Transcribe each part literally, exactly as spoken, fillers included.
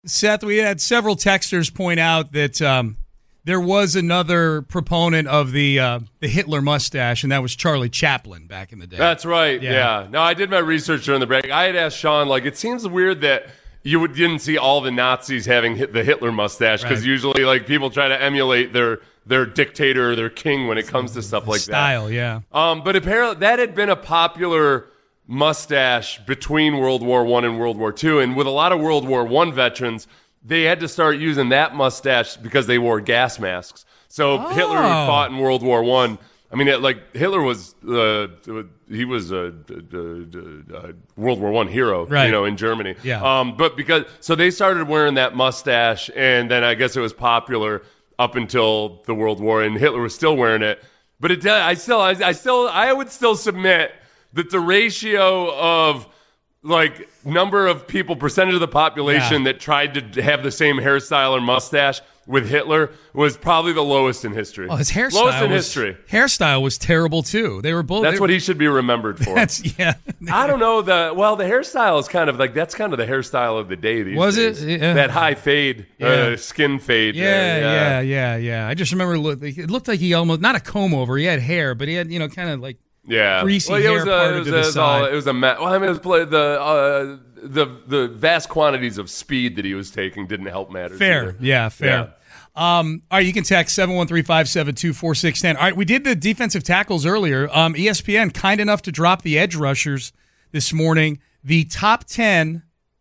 Seth, we had several texters point out that um, there was another proponent of the uh, the Hitler mustache, and that was Charlie Chaplin back in the day. That's right, yeah. yeah. No, I did my research during the break. I had asked Sean, like, it seems weird that you would, didn't see all the Nazis having hit the Hitler mustache, because right. usually, like, people try to emulate their their dictator or their king when it comes to stuff like Style, that. Style, yeah. Um, but apparently that had been a popular mustache between World War One and World War Two, and with a lot of World War One veterans, they had to start using that mustache because they wore gas masks. So oh. Hitler, who fought in World War One, I mean, it, like Hitler was uh, he was a, a, a, a World War One hero, right. you know, in Germany. Yeah. Um, but because so they started wearing that mustache, and then I guess it was popular up until the World War, and Hitler was still wearing it. But it, I still, I, I still, I would still submit that the ratio of like number of people, percentage of the population yeah. that tried to have the same hairstyle or mustache with Hitler was probably the lowest in history. Oh, his hairstyle lowest in was, history. Hairstyle was terrible too. They were both. That's they, what he should be remembered for. That's yeah. I don't know the well. The hairstyle is kind of like that's kind of the hairstyle of the day these was days. it yeah. that high fade, yeah. uh, skin fade? Yeah, there. yeah, yeah, yeah, yeah. I just remember it looked like he almost not a comb over. He had hair, but he had you know kind of like. Yeah, greasy well, it hair was, uh, parted it was, to the it was side. all, it was a ma- well, I mean, it was play, the uh, the the vast quantities of speed that he was taking didn't help matters. Fair, either. yeah, fair. Yeah. Um, all right, you can text seven one three, five seven two, four six one zero. All right, we did the defensive tackles earlier. Um, E S P N kind enough to drop the edge rushers this morning. The top ten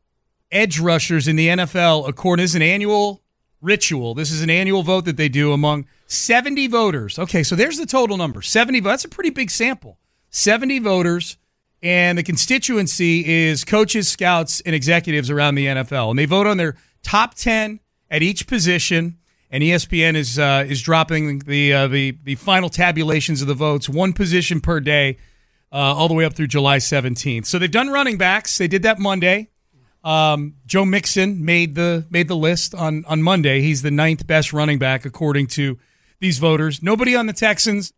edge rushers in the N F L, according, this is an annual ritual. This is an annual vote that they do among seventy voters. Okay, so there's the total number. seventy. That's a pretty big sample. seventy voters, and the constituency is coaches, scouts, and executives around the N F L. And they vote on their top ten at each position, and E S P N is uh, is dropping the, uh, the the final tabulations of the votes, one position per day, uh, all the way up through July seventeenth. So they've done running backs. They did that Monday. Um, Joe Mixon made the made the list on, on Monday. He's the ninth best running back according to these voters. Nobody on the Texans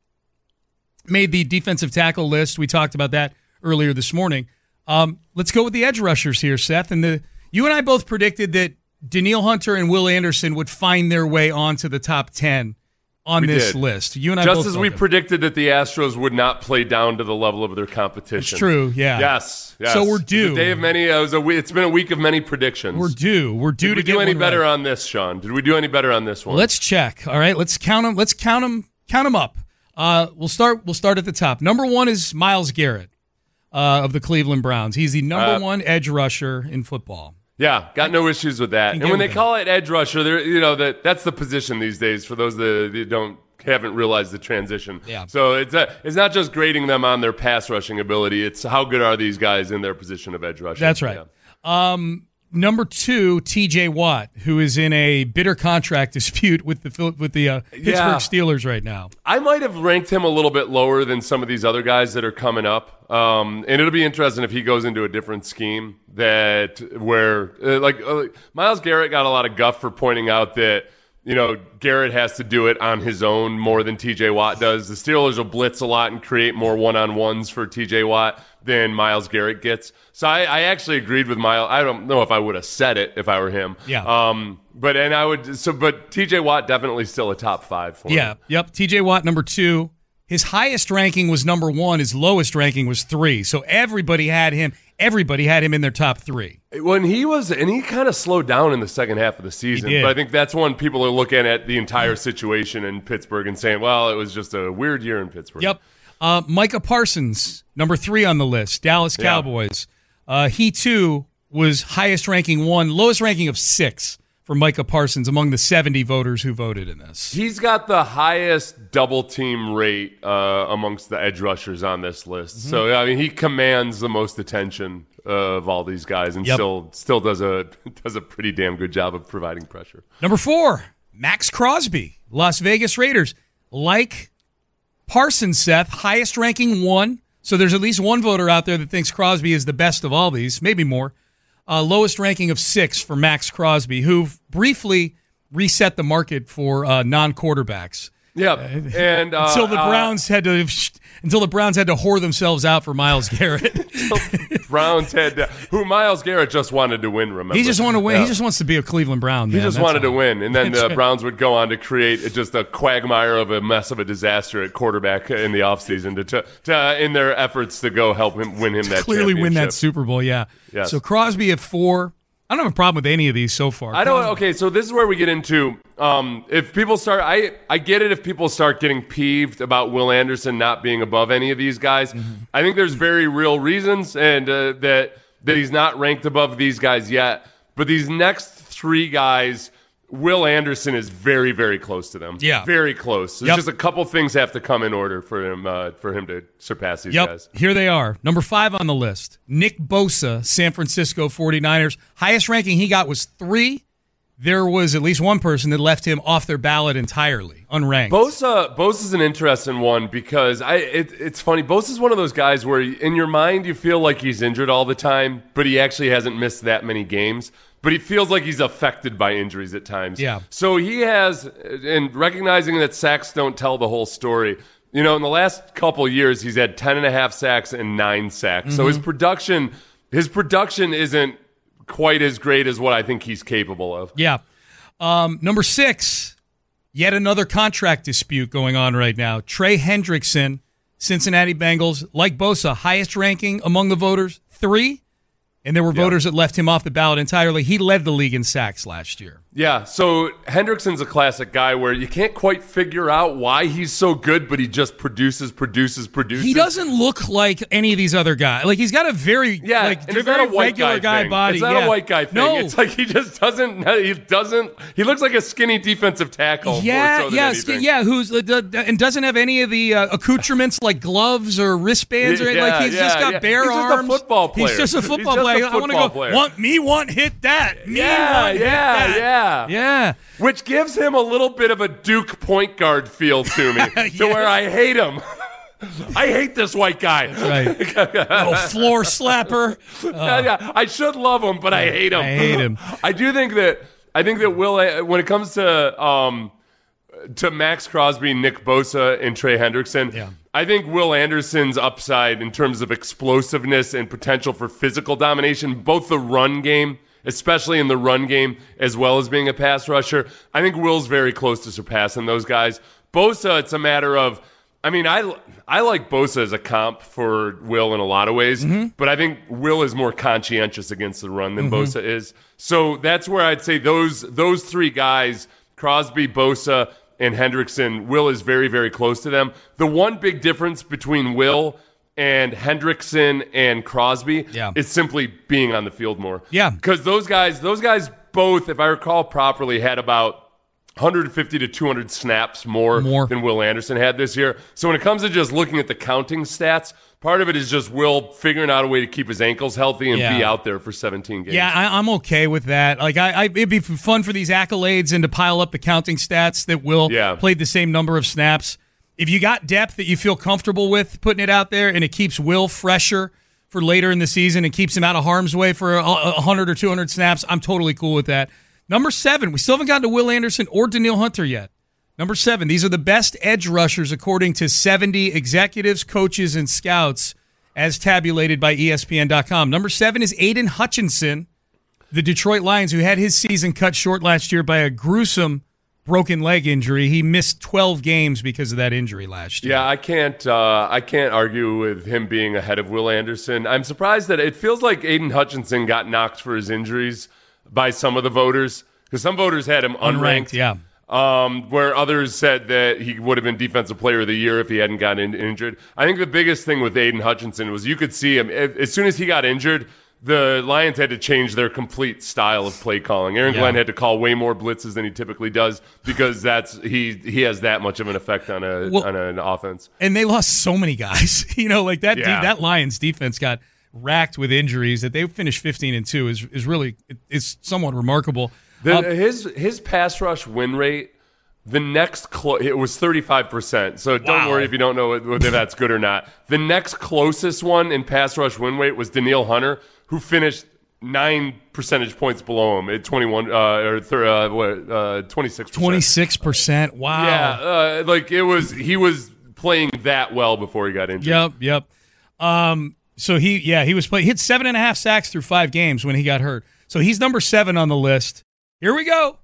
made the defensive tackle list. We talked about that earlier this morning. Um, let's go with the edge rushers here, Seth. And the you and I both predicted that Danielle Hunter and Will Anderson would find their way onto the top ten on we this did. list. You and I Just both as we them. predicted that the Astros would not play down to the level of their competition. It's true, yeah. Yes, yes. So we're due. It's a day of many. Uh, it was a, it's been a week of many predictions. We're due. We're due Did to we get do any one better right. on this, Sean? Did we do any better on this one? Let's check. All right, let's count them. Let's count them. Count them up. Uh, we'll start. We'll start at the top. Number one is Myles Garrett uh, of the Cleveland Browns. He's the number Uh, one edge rusher in football. Yeah, got no issues with that. And when they that. call it edge rusher, they're you know that that's the position these days for those that, that don't haven't realized the transition. Yeah. So it's a, it's not just grading them on their pass rushing ability. It's how good are these guys in their position of edge rusher. That's right. Yeah. Um, number two, T J Watt, who is in a bitter contract dispute with the with the uh, Pittsburgh Yeah. Steelers right now. I might have ranked him a little bit lower than some of these other guys that are coming up. Um, and it'll be interesting if he goes into a different scheme that where uh, like uh, Myles Garrett got a lot of guff for pointing out that, you know, Garrett has to do it on his own more than T J Watt does. The Steelers will blitz a lot and create more one-on-ones for T J Watt than Myles Garrett gets. So I, I actually agreed with Myles. I don't know if I would have said it if I were him. Yeah. Um. But and I would. So, but T J Watt definitely still a top five for Yeah. me. Yep. T J Watt number two. His highest ranking was number one. His lowest ranking was three. So everybody had him. Everybody had him in their top three. When he was, and he kind of slowed down in the second half of the season. He did. But I think that's when people are looking at the entire situation in Pittsburgh and saying, well, it was just a weird year in Pittsburgh. Yep. Uh, Micah Parsons, number three on the list, Dallas Yeah. Cowboys. Uh, he, too, was highest ranking one, lowest ranking of six for Micah Parsons among the seventy voters who voted in this. He's got the highest double team rate uh, amongst the edge rushers on this list. Mm-hmm. So, I mean, he commands the most attention uh, of all these guys and Yep. still still does a does a pretty damn good job of providing pressure. Number four, Max Crosby, Las Vegas Raiders. Like Parsons, Seth, highest ranking one. So there's at least one voter out there that thinks Crosby is the best of all these, maybe more. Uh, lowest ranking of six for Max Crosby, who briefly reset the market for uh, non-quarterbacks. Yeah, and uh, until the uh, Browns had to until the Browns had to whore themselves out for Myles Garrett. Browns had to, who Myles Garrett just wanted to win. Remember, he just wanted to win. Yeah. He just wants to be a Cleveland Brown. Man. He just That's wanted all. to win, and then That's the right. Browns would go on to create just a quagmire of a mess of a disaster at quarterback in the offseason to, to, to in their efforts to go help him win him that Clearly win that championship. Super Bowl. Yeah. Yes. So Crosby at four. I don't have a problem with any of these so far. I don't. Okay, so this is where we get into um, if people start. I I get it if people start getting peeved about Will Anderson not being above any of these guys. Mm-hmm. I think there's very real reasons, and uh, that that he's not ranked above these guys yet. But these next three guys, Will Anderson is very very close to them. Yeah, very close. There's yep. just a couple things have to come in order for him uh, for him to surpass these yep. guys. Here they are. Number five on the list, Nick Bosa, San Francisco forty-niners. Highest ranking he got was three. There was at least one person that left him off their ballot entirely, unranked. Bosa, Bosa's an interesting one because I. It, it's funny. Bosa's one of those guys where in your mind you feel like he's injured all the time, but he actually hasn't missed that many games. But he feels like he's affected by injuries at times. Yeah. So he has, and recognizing that sacks don't tell the whole story. You know, in the last couple years, he's had ten and a half sacks and nine sacks. Mm-hmm. So his production, his production isn't quite as great as what I think he's capable of. Yeah. Um, number six, yet another contract dispute going on right now. Trey Hendrickson, Cincinnati Bengals, like Bosa, highest ranking among the voters, three. And there were voters yeah. that left him off the ballot entirely. He led the league in sacks last year. Yeah, so Hendrickson's a classic guy where you can't quite figure out why he's so good, but he just produces, produces, produces. He doesn't look like any of these other guys. Like, he's got a very, yeah, like, and it's very not a white regular guy, guy thing. body. It's not yeah. a white guy thing. No. It's like he just doesn't, he doesn't, he looks like a skinny defensive tackle. Yeah, more so yeah, than yeah, who's, uh, d- and doesn't have any of the uh, accoutrements like gloves or wristbands or anything. Yeah, like, he's yeah, just got yeah. bare he's arms. He's just a football player. He's just a football just player. A I want to go, player. want, me want hit that. Me yeah, want yeah, hit that. yeah. Yeah. Which gives him a little bit of a Duke point guard feel to me, yeah. to where I hate him. I hate this white guy. That's right. Little floor slapper. Uh, yeah, yeah. I should love him, but I hate him. I hate him. I do think that I think that Will, when it comes to um, to Max Crosby, Nick Bosa, and Trey Hendrickson, yeah. I think Will Anderson's upside in terms of explosiveness and potential for physical domination, both the run game, especially in the run game, as well as being a pass rusher, I think Will's very close to surpassing those guys. Bosa, it's a matter of, I mean, I, I like Bosa as a comp for Will in a lot of ways, mm-hmm. but I think Will is more conscientious against the run than mm-hmm. Bosa is. So that's where I'd say those those three guys, Crosby, Bosa, and Hendrickson, Will is very, very close to them. The one big difference between Will and Hendrickson and Crosby yeah. is simply being on the field more. Yeah. Because those guys, those guys both, if I recall properly, had about one fifty to two hundred snaps more, more than Will Anderson had this year. So when it comes to just looking at the counting stats, part of it is just Will figuring out a way to keep his ankles healthy and yeah. be out there for seventeen games. Yeah, I, I'm okay with that. Like, I, I, it'd be fun for these accolades and to pile up the counting stats that Will yeah. played the same number of snaps. If you got depth that you feel comfortable with putting it out there and it keeps Will fresher for later in the season and keeps him out of harm's way for one hundred or two hundred snaps, I'm totally cool with that. Number seven, we still haven't gotten to Will Anderson or Danielle Hunter yet. Number seven, these are the best edge rushers according to seventy executives, coaches, and scouts as tabulated by E S P N dot com. Number seven is Aiden Hutchinson, the Detroit Lions, who had his season cut short last year by a gruesome broken leg injury. He missed twelve games because of that injury last year. Yeah, I can't uh, I can't argue with him being ahead of Will Anderson. I'm surprised that it feels like Aiden Hutchinson got knocked for his injuries by some of the voters, because some voters had him unranked. unranked yeah. Um, where others said that he would have been Defensive Player of the Year if he hadn't gotten in- injured. I think the biggest thing with Aiden Hutchinson was you could see him, as soon as he got injured, the Lions had to change their complete style of play calling. Aaron yeah. Glenn had to call way more blitzes than he typically does because that's he he has that much of an effect on a well, on an offense. And they lost so many guys. you know, like that yeah. de- that Lions defense got racked with injuries. That they finished fifteen and two is is really is somewhat remarkable. The, um, his his pass rush win rate, the next clo- it was thirty-five percent. So don't wow. worry if you don't know whether that's good or not. The next closest one in pass rush win rate was Danielle Hunter, who finished nine percentage points below him at twenty-one uh, or th- uh, what, uh, twenty-six percent. twenty-six percent. Wow. Yeah, uh, like it was. He was playing that well before he got injured. Yep, yep. Um, so he, yeah, he was playing. He hit seven and a half sacks through five games when he got hurt. So he's number seven on the list. Here we go.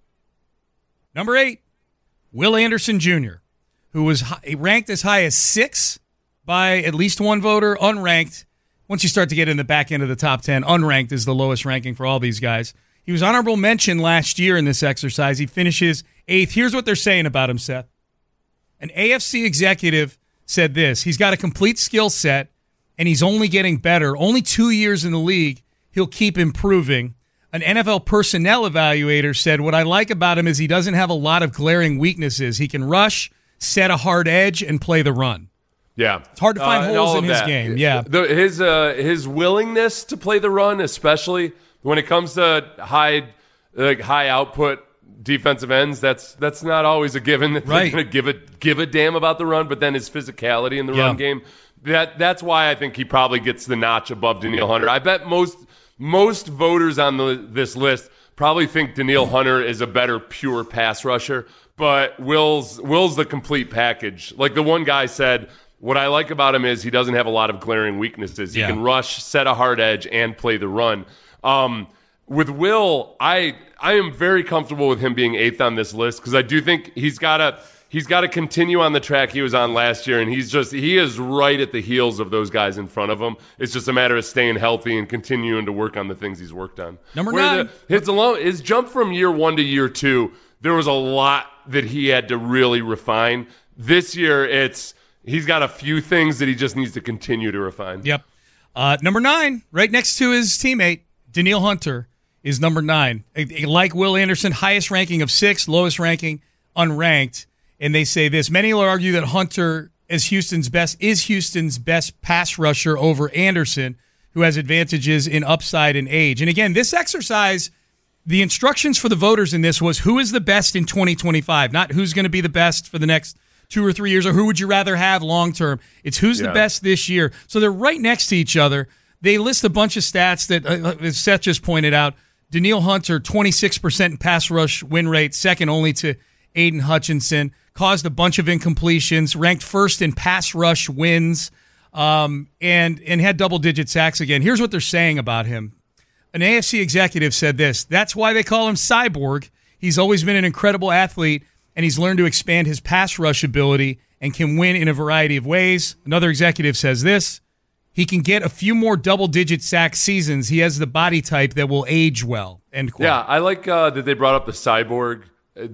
Number eight, Will Anderson Junior, who was high, ranked as high as six by at least one voter, unranked. Once you start to get in the back end of the top ten, unranked is the lowest ranking for all these guys. He was honorable mention last year in this exercise. He finishes eighth. Here's what they're saying about him, Seth. An A F C executive said this. He's got a complete skill set, and he's only getting better. Only two years in the league, he'll keep improving. An N F L personnel evaluator said, what I like about him is he doesn't have a lot of glaring weaknesses. He can rush, set a hard edge, and play the run. Yeah. It's hard to find uh, holes in his that. game. Yeah. The, his uh, his willingness to play the run, especially when it comes to high like high output defensive ends, that's that's not always a given that right. they're going to give a give a damn about the run, but then his physicality in the yeah. run game, that that's why I think he probably gets the notch above Danielle Hunter. I bet most most voters on the, this list probably think Danielle Hunter is a better pure pass rusher, but Will's Will's the complete package. Like the one guy said, what I like about him is he doesn't have a lot of glaring weaknesses. He yeah. can rush, set a hard edge, and play the run. Um, with Will, I I am very comfortable with him being eighth on this list because I do think he's got to he's got to continue on the track he was on last year, and he's just he is right at the heels of those guys in front of him. It's just a matter of staying healthy and continuing to work on the things he's worked on. Number Where nine, the, his alone his jump from year one to year two, there was a lot that he had to really refine. This year, it's he's got a few things that he just needs to continue to refine. Yep. Uh, number nine, right next to his teammate, Danielle Hunter, is number nine. Like Will Anderson, highest ranking of six, lowest ranking, unranked. And they say this. Many will argue that Hunter is Houston's best, is Houston's best pass rusher over Anderson, who has advantages in upside and age. And again, this exercise, the instructions for the voters in this was who is the best in twenty twenty-five, not who's going to be the best for the next two or three years, or who would you rather have long term. It's who's yeah. the best this year. So they're right next to each other. They list a bunch of stats that uh, Seth just pointed out. Danielle Hunter, twenty-six percent in pass rush win rate, second only to Aiden Hutchinson, caused a bunch of incompletions, ranked first in pass rush wins, um, and, and had double-digit sacks again. Here's what they're saying about him. An A F C executive said this. That's why they call him Cyborg. He's always been an incredible athlete, and he's learned to expand his pass rush ability and can win in a variety of ways. Another executive says this. He can get a few more double-digit sack seasons. He has the body type that will age well. End quote. Yeah, I like uh, that they brought up the Cyborg,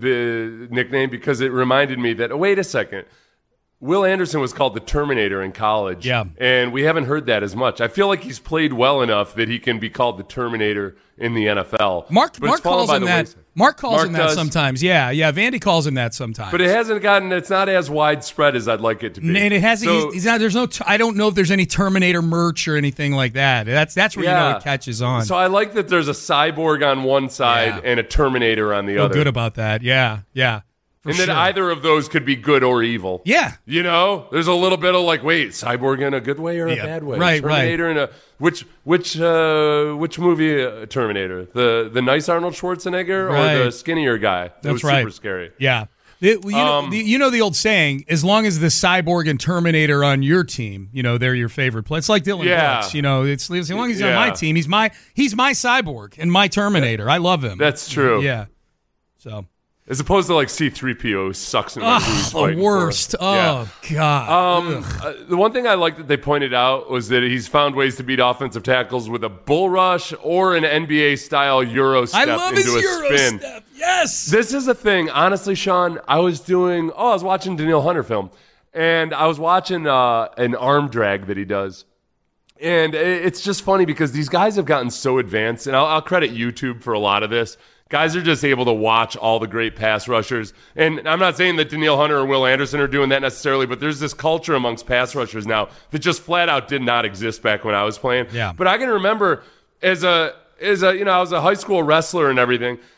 the nickname, because it reminded me that, oh, wait a second, Will Anderson was called the Terminator in college. Yeah. And we haven't heard that as much. I feel like he's played well enough that he can be called the Terminator in the N F L. Mark, Mark calls him that. Wayside. Mark calls Mark him that does. sometimes. Yeah, yeah. Vandy calls him that sometimes. But it hasn't gotten. It's not as widespread as I'd like it to be. And it hasn't. So, he's, he's not. There's no. I don't know if there's any Terminator merch or anything like that. That's that's where yeah. you know it catches on. So I like that there's a cyborg on one side yeah. and a Terminator on the Feel other. Good about that. Yeah, yeah. For and sure. that either of those could be good or evil. Yeah. You know, there's a little bit of like, wait, cyborg in a good way or a yeah. bad way? Right, Terminator right. in a which which uh, which movie uh, Terminator? The the nice Arnold Schwarzenegger right. or the skinnier guy? That That's was right. super scary. Yeah. The, you, know, Um, the, you know the old saying, as long as the Cyborg and Terminator on your team, you know, they're your favorite play. It's like Dylan Yeah. Brooks. You know, it's as long as he's Yeah. on my team, he's my he's my Cyborg and my Terminator. I love him. That's true. Yeah. So As opposed to like C three P O who sucks in my oh, the worst. Oh, yeah. God. Um, uh, the one thing I like that they pointed out was that he's found ways to beat offensive tackles with a bull rush or an N B A-style Euro step I love into his a Euro spin. step. Yes. This is a thing. Honestly, Sean, I was doing, oh, I was watching Danielle Hunter film, and I was watching uh, an arm drag that he does. And it's just funny because these guys have gotten so advanced, and I'll, I'll credit YouTube for a lot of this. Guys are just able to watch all the great pass rushers. And I'm not saying that Danielle Hunter or Will Anderson are doing that necessarily, but there's this culture amongst pass rushers now that just flat out did not exist back when I was playing. Yeah. But I can remember as a, as a, you know, I was a high school wrestler and everything,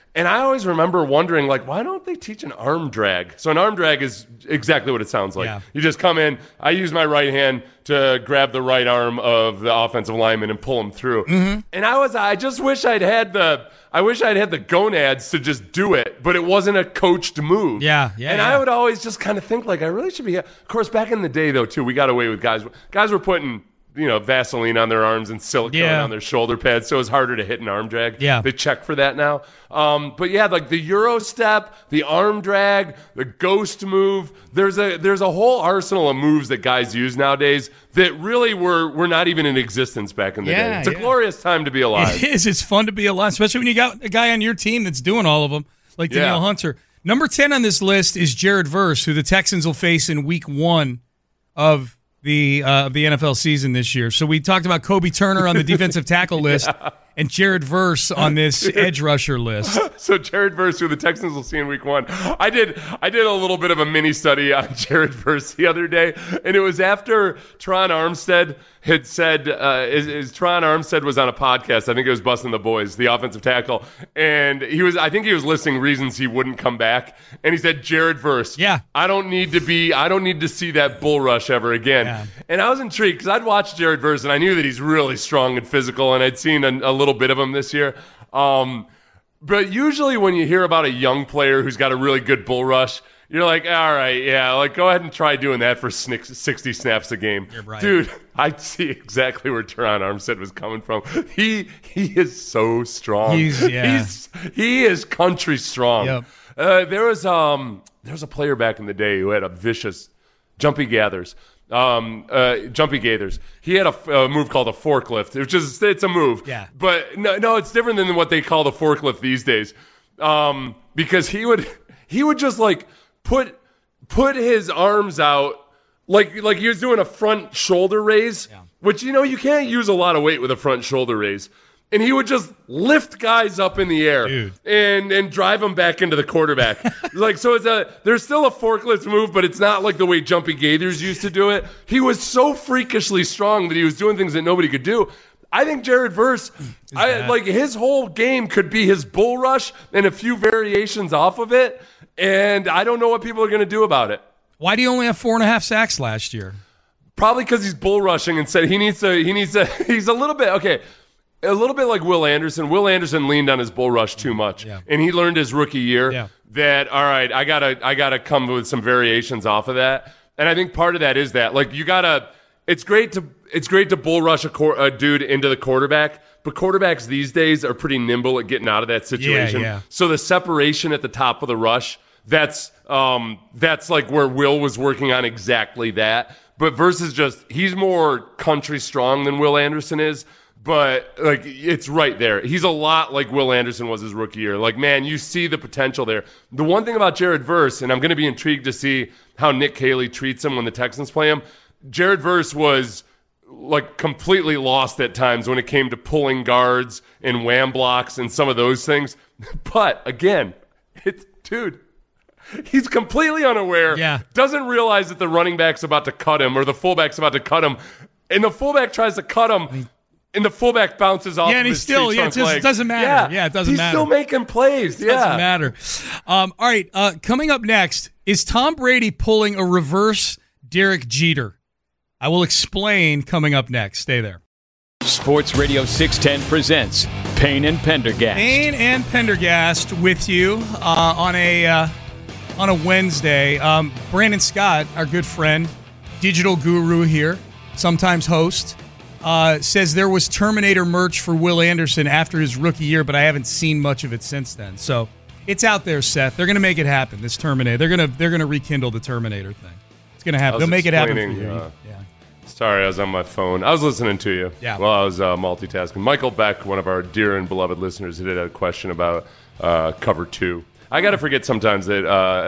And I always remember wondering, like, why don't they teach an arm drag? So an arm drag is exactly what it sounds like. Yeah. You just come in. I use my right hand to grab the right arm of the offensive lineman and pull him through. Mm-hmm. And I was, I just wish I'd had the, I wish I'd had the gonads to just do it, but it wasn't a coached move. Yeah, yeah. And yeah. I would always just kind of think, like, I really should be. Of course, back in the day, though, too, we got away with guys. Guys were putting, you know, Vaseline on their arms and silicone Yeah. on their shoulder pads, so it was harder to hit an arm drag. Yeah. They check for that now. Um, but yeah, like the Euro step, the arm drag, the ghost move. There's a there's a whole arsenal of moves that guys use nowadays that really were were not even in existence back in the Yeah, day. It's a yeah. glorious time to be alive. It is. It's fun to be alive, especially when you got a guy on your team that's doing all of them, like Yeah. Danielle Hunter. Number ten on this list is Jared Verse, who the Texans will face in week one of the uh, of the N F L season this year. So we talked about Kobe Turner on the defensive tackle list Yeah. and Jared Verse on this edge rusher list. So Jared Verse, who the Texans will see in week one. I did I did a little bit of a mini study on Jared Verse the other day, and it was after Tron Armstead had said, uh, is, is Tron Armstead was on a podcast. I think it was Busting the Boys, the offensive tackle, and he was. I think he was listing reasons he wouldn't come back, and he said Jared Verse. Yeah. I don't need to be. I don't need to see that bull rush ever again. Yeah. And I was intrigued because I'd watched Jared Verse, and I knew that he's really strong and physical, and I'd seen a, a little bit of him this year. Um, But usually when you hear about a young player who's got a really good bull rush, you're like, all right, yeah, like go ahead and try doing that for sixty snaps a game. You're right. Dude, I see exactly where Teron Armstead was coming from. He he is so strong. He's- yeah. He's, he is country strong. Yep. Uh, there was um there was a player back in the day who had a vicious jumpy gathers. Um, uh, jumpy gathers. He had a, a move called a forklift, which is it's a move. Yeah. But no, no, it's different than what they call the forklift these days. Um, because he would he would just like put put his arms out like like he was doing a front shoulder raise, Yeah. which you know you can't use a lot of weight with a front shoulder raise. And he would just lift guys up in the air Dude. and and drive them back into the quarterback. Like so, it's a there's still a forklift move, but it's not like the way Jumpy Gaithers used to do it. He was so freakishly strong that he was doing things that nobody could do. I think Jared Verse, I, bad. like his whole game could be his bull rush and a few variations off of it. And I don't know what people are going to do about it. Why do you only have four and a half sacks last year? Probably because he's bull rushing and said he needs to. He needs to. He's a little bit okay. A little bit like Will Anderson. Will Anderson leaned on his bull rush too much, Yeah. and he learned his rookie year Yeah. that all right, I gotta, I gotta come with some variations off of that. And I think part of that is that, like, you gotta. It's great to, it's great to bull rush a, cor- a dude into the quarterback, but quarterbacks these days are pretty nimble at getting out of that situation. Yeah, yeah. So the separation at the top of the rush, that's, um, that's like where Will was working on exactly that. But versus just, he's more country strong than Will Anderson is. But, like, it's right there. He's a lot like Will Anderson was his rookie year. Like, man, you see the potential there. The one thing about Jared Verse, and I'm going to be intrigued to see how Nick Caley treats him when the Texans play him, Jared Verse was, like, completely lost at times when it came to pulling guards and wham blocks and some of those things. But, again, it's, dude, he's completely unaware. Yeah. Doesn't realize that the running back's about to cut him or the fullback's about to cut him. And the fullback tries to cut him. And the fullback bounces off. Yeah, and of he's his still, tree yeah, it trunk just leg. doesn't matter. Yeah, Yeah, it doesn't he's matter. still making plays. Yeah, Doesn't matter. Um, all right, uh, coming up next, is Tom Brady pulling a reverse Derek Jeter? I will explain coming up next. Stay there. Sports Radio six ten presents Payne and Pendergast. Payne and Pendergast with you uh, on a uh, on a Wednesday. Um, Brandon Scott, our good friend, digital guru here, sometimes host, uh, says there was Terminator merch for Will Anderson after his rookie year, but I haven't seen much of it since then. So it's out there, Seth. They're going to make it happen. This Terminator, they're going to they're going to rekindle the Terminator thing. It's going to happen. I was They'll make it happen for explaining, you. uh, yeah. Sorry, I was on my phone. I was listening to you Yeah. while I was uh, multitasking. Michael Beck, one of our dear and beloved listeners, did a question about uh, cover two. I got to forget sometimes that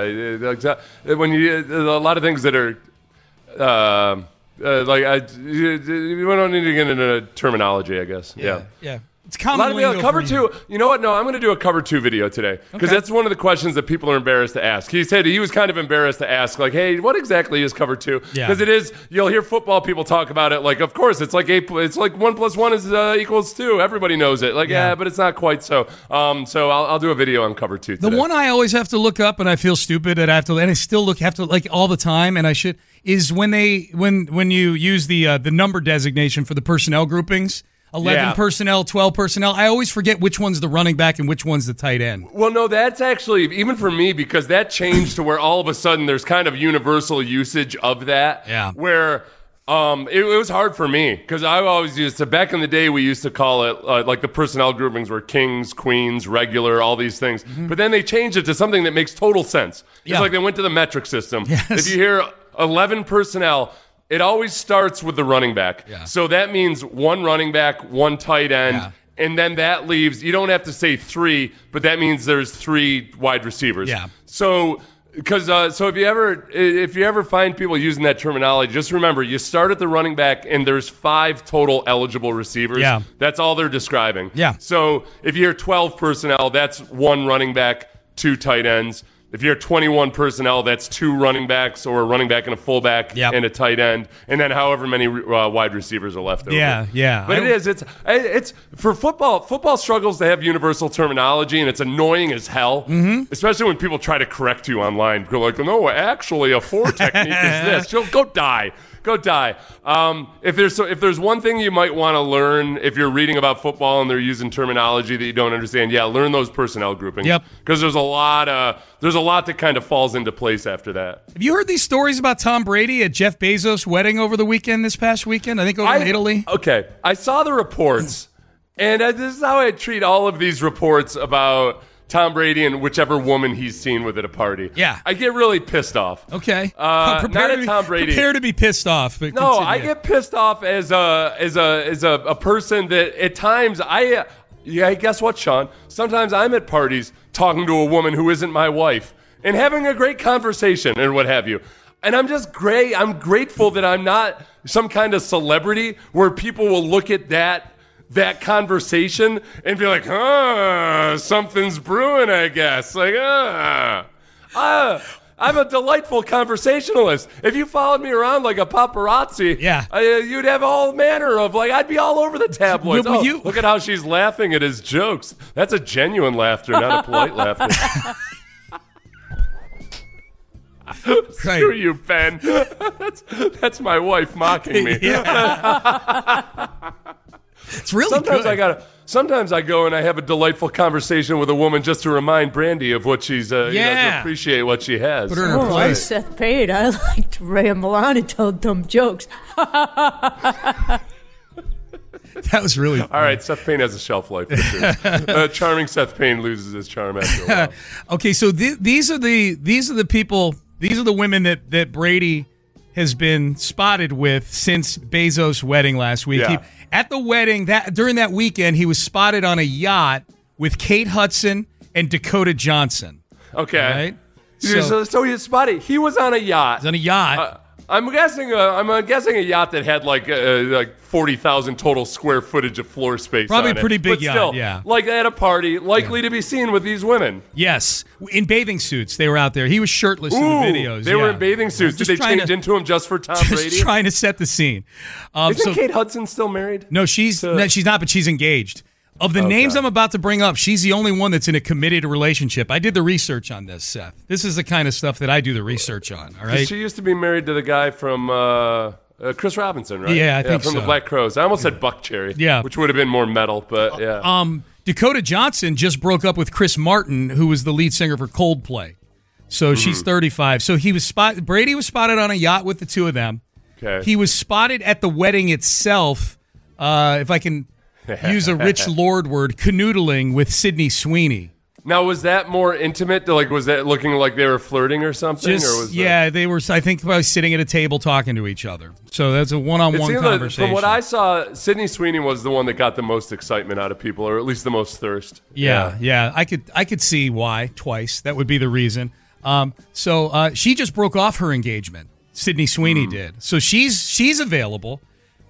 uh, when you a lot of things that are uh, uh, like I, you don't need to get into terminology, I guess. Yeah. Yeah. It's A lot common of people, lingo cover for two. you. You know what? No, I'm going to do a cover two video today because Okay. that's one of the questions that people are embarrassed to ask. He said he was kind of embarrassed to ask, like, "Hey, what exactly is cover two?" Yeah. Because it is. You'll hear football people talk about it. Like, of course, it's like a. It's like one plus one is uh, equals two. Everybody knows it. Like, Yeah. yeah, but it's not quite so. Um, so I'll, I'll do a video on cover two. The today. one I always have to look up, and I feel stupid that I have to, and I still look have to like all the time, and I should is when they when when you use the uh, the number designation for the personnel groupings. eleven Yeah. personnel, twelve personnel. I always forget which one's the running back and which one's the tight end. Well, no, that's actually, even for me, because that changed to where all of a sudden there's kind of universal usage of that. Yeah. Where um, it, it was hard for me because I always used to, back in the day, we used to call it, uh, like the personnel groupings were kings, queens, regular, all these things. Mm-hmm. But then they changed it to something that makes total sense. It's Yeah. like they went to the metric system. Yes. If you hear eleven personnel, it always starts with the running back. Yeah. So that means one running back, one tight end. Yeah. And then that leaves, you don't have to say three, but that means there's three wide receivers. Yeah. So, because uh, so if you ever if you ever find people using that terminology, just remember you start at the running back and there's five total eligible receivers. Yeah. That's all they're describing. Yeah. So if you hear twelve personnel, that's one running back, two tight ends. If you're twenty-one personnel, that's two running backs or a running back and a fullback Yep. and a tight end, and then however many uh, wide receivers are left over. Yeah, yeah. But I- it is. It's it's for football. Football struggles to have universal terminology, and it's annoying as hell. Mm-hmm. Especially when people try to correct you online. You're like, no, actually, a four technique is this. Go, go die. Go die. Um, if there's so, if there's one thing you might want to learn if you're reading about football and they're using terminology that you don't understand, yeah, learn those personnel groupings. Yep. Because there's a lot of there's a lot that kind of falls into place after that. Have you heard these stories about Tom Brady at Jeff Bezos' wedding over the weekend, this past weekend? I think over in I- Italy. Okay, I saw the reports, and I, this is how I treat all of these reports about Tom Brady and whichever woman he's seen with at a party. Yeah. I get really pissed off. Okay. Uh, prepare not to at be, Tom Brady. Prepare to be pissed off. But No, continue. I get pissed off as a as a as a, a person that at times I uh, yeah, guess what, Sean? Sometimes I'm at parties talking to a woman who isn't my wife and having a great conversation and what have you. And I'm just great. I'm grateful that I'm not some kind of celebrity where people will look at that that conversation and be like, huh, something's brewing, I guess. Like, ah, ah. I'm a delightful conversationalist. If you followed me around like a paparazzi, Yeah. uh, you'd have all manner of, like, I'd be all over the tabloids. Will- will Oh, you- look at how she's laughing at his jokes. That's a genuine laughter, not a polite laughter. Screw you, Ben. that's, that's my wife mocking me. It's really Sometimes good. I gotta. Sometimes I go and I have a delightful conversation with a woman just to remind Brandy of what she's. Uh, you know, Yeah. to appreciate what she has. Put her in her Oh, I'm place. Seth Payne. I like to ramble on and tell dumb jokes. That was really All right, Seth Payne has a shelf life. For sure. uh, charming Seth Payne loses his charm after a while. Okay, so th- these are the these are the people, these are the women that that Brady has been spotted with since Bezos' wedding last week. Yeah. He, at the wedding, that during that weekend, he was spotted on a yacht with Kate Hudson and Dakota Johnson. Okay. Right? So, so, so he's spotted. He was on a yacht. He's on a yacht. Uh, I'm guessing. Uh, I'm uh, guessing a yacht that had like uh, like forty thousand total square footage of floor space. Probably on a it. pretty big but yacht, Still, yeah. like at a party, likely to be seen with these women. Yes, in bathing suits, they were out there. He was shirtless in the Ooh, videos. They were yeah. in bathing suits. Did Just they trying change to- into him just for Tom Just Brady? trying to set the scene. Um, Isn't so, Kate Hudson still married? No, she's to- no, she's not, but she's engaged. Of the Okay. names I'm about to bring up, she's the only one that's in a committed relationship. I did the research on this, Seth. This is the kind of stuff that I do the research on. All right. She used to be married to the guy from uh, uh, Chris Robinson, right? Yeah, I think from so. the Black Crows. I almost said Buck Cherry. Yeah. which would have been more metal, but yeah. Um, Dakota Johnson just broke up with Chris Martin, who was the lead singer for Coldplay. So Mm-hmm. she's thirty-five. So he was spot. Brady was spotted on a yacht with the two of them. okay. He was spotted at the wedding itself. Uh, if I can use a Rich Lord word, canoodling with Sydney Sweeney. Now, was that more intimate? Like, was that looking like they were flirting or something? Just or was yeah, they were. I think probably sitting at a table talking to each other. So that's a That, it one-on-one seemed like, conversation. from what I saw, Sydney Sweeney was the one that got the most excitement out of people, or at least the most thirst. yeah, yeah, I could I could see why twice. That would be the reason. Um, so uh, she just broke off her engagement. Sydney Sweeney Hmm. did. So she's she's available.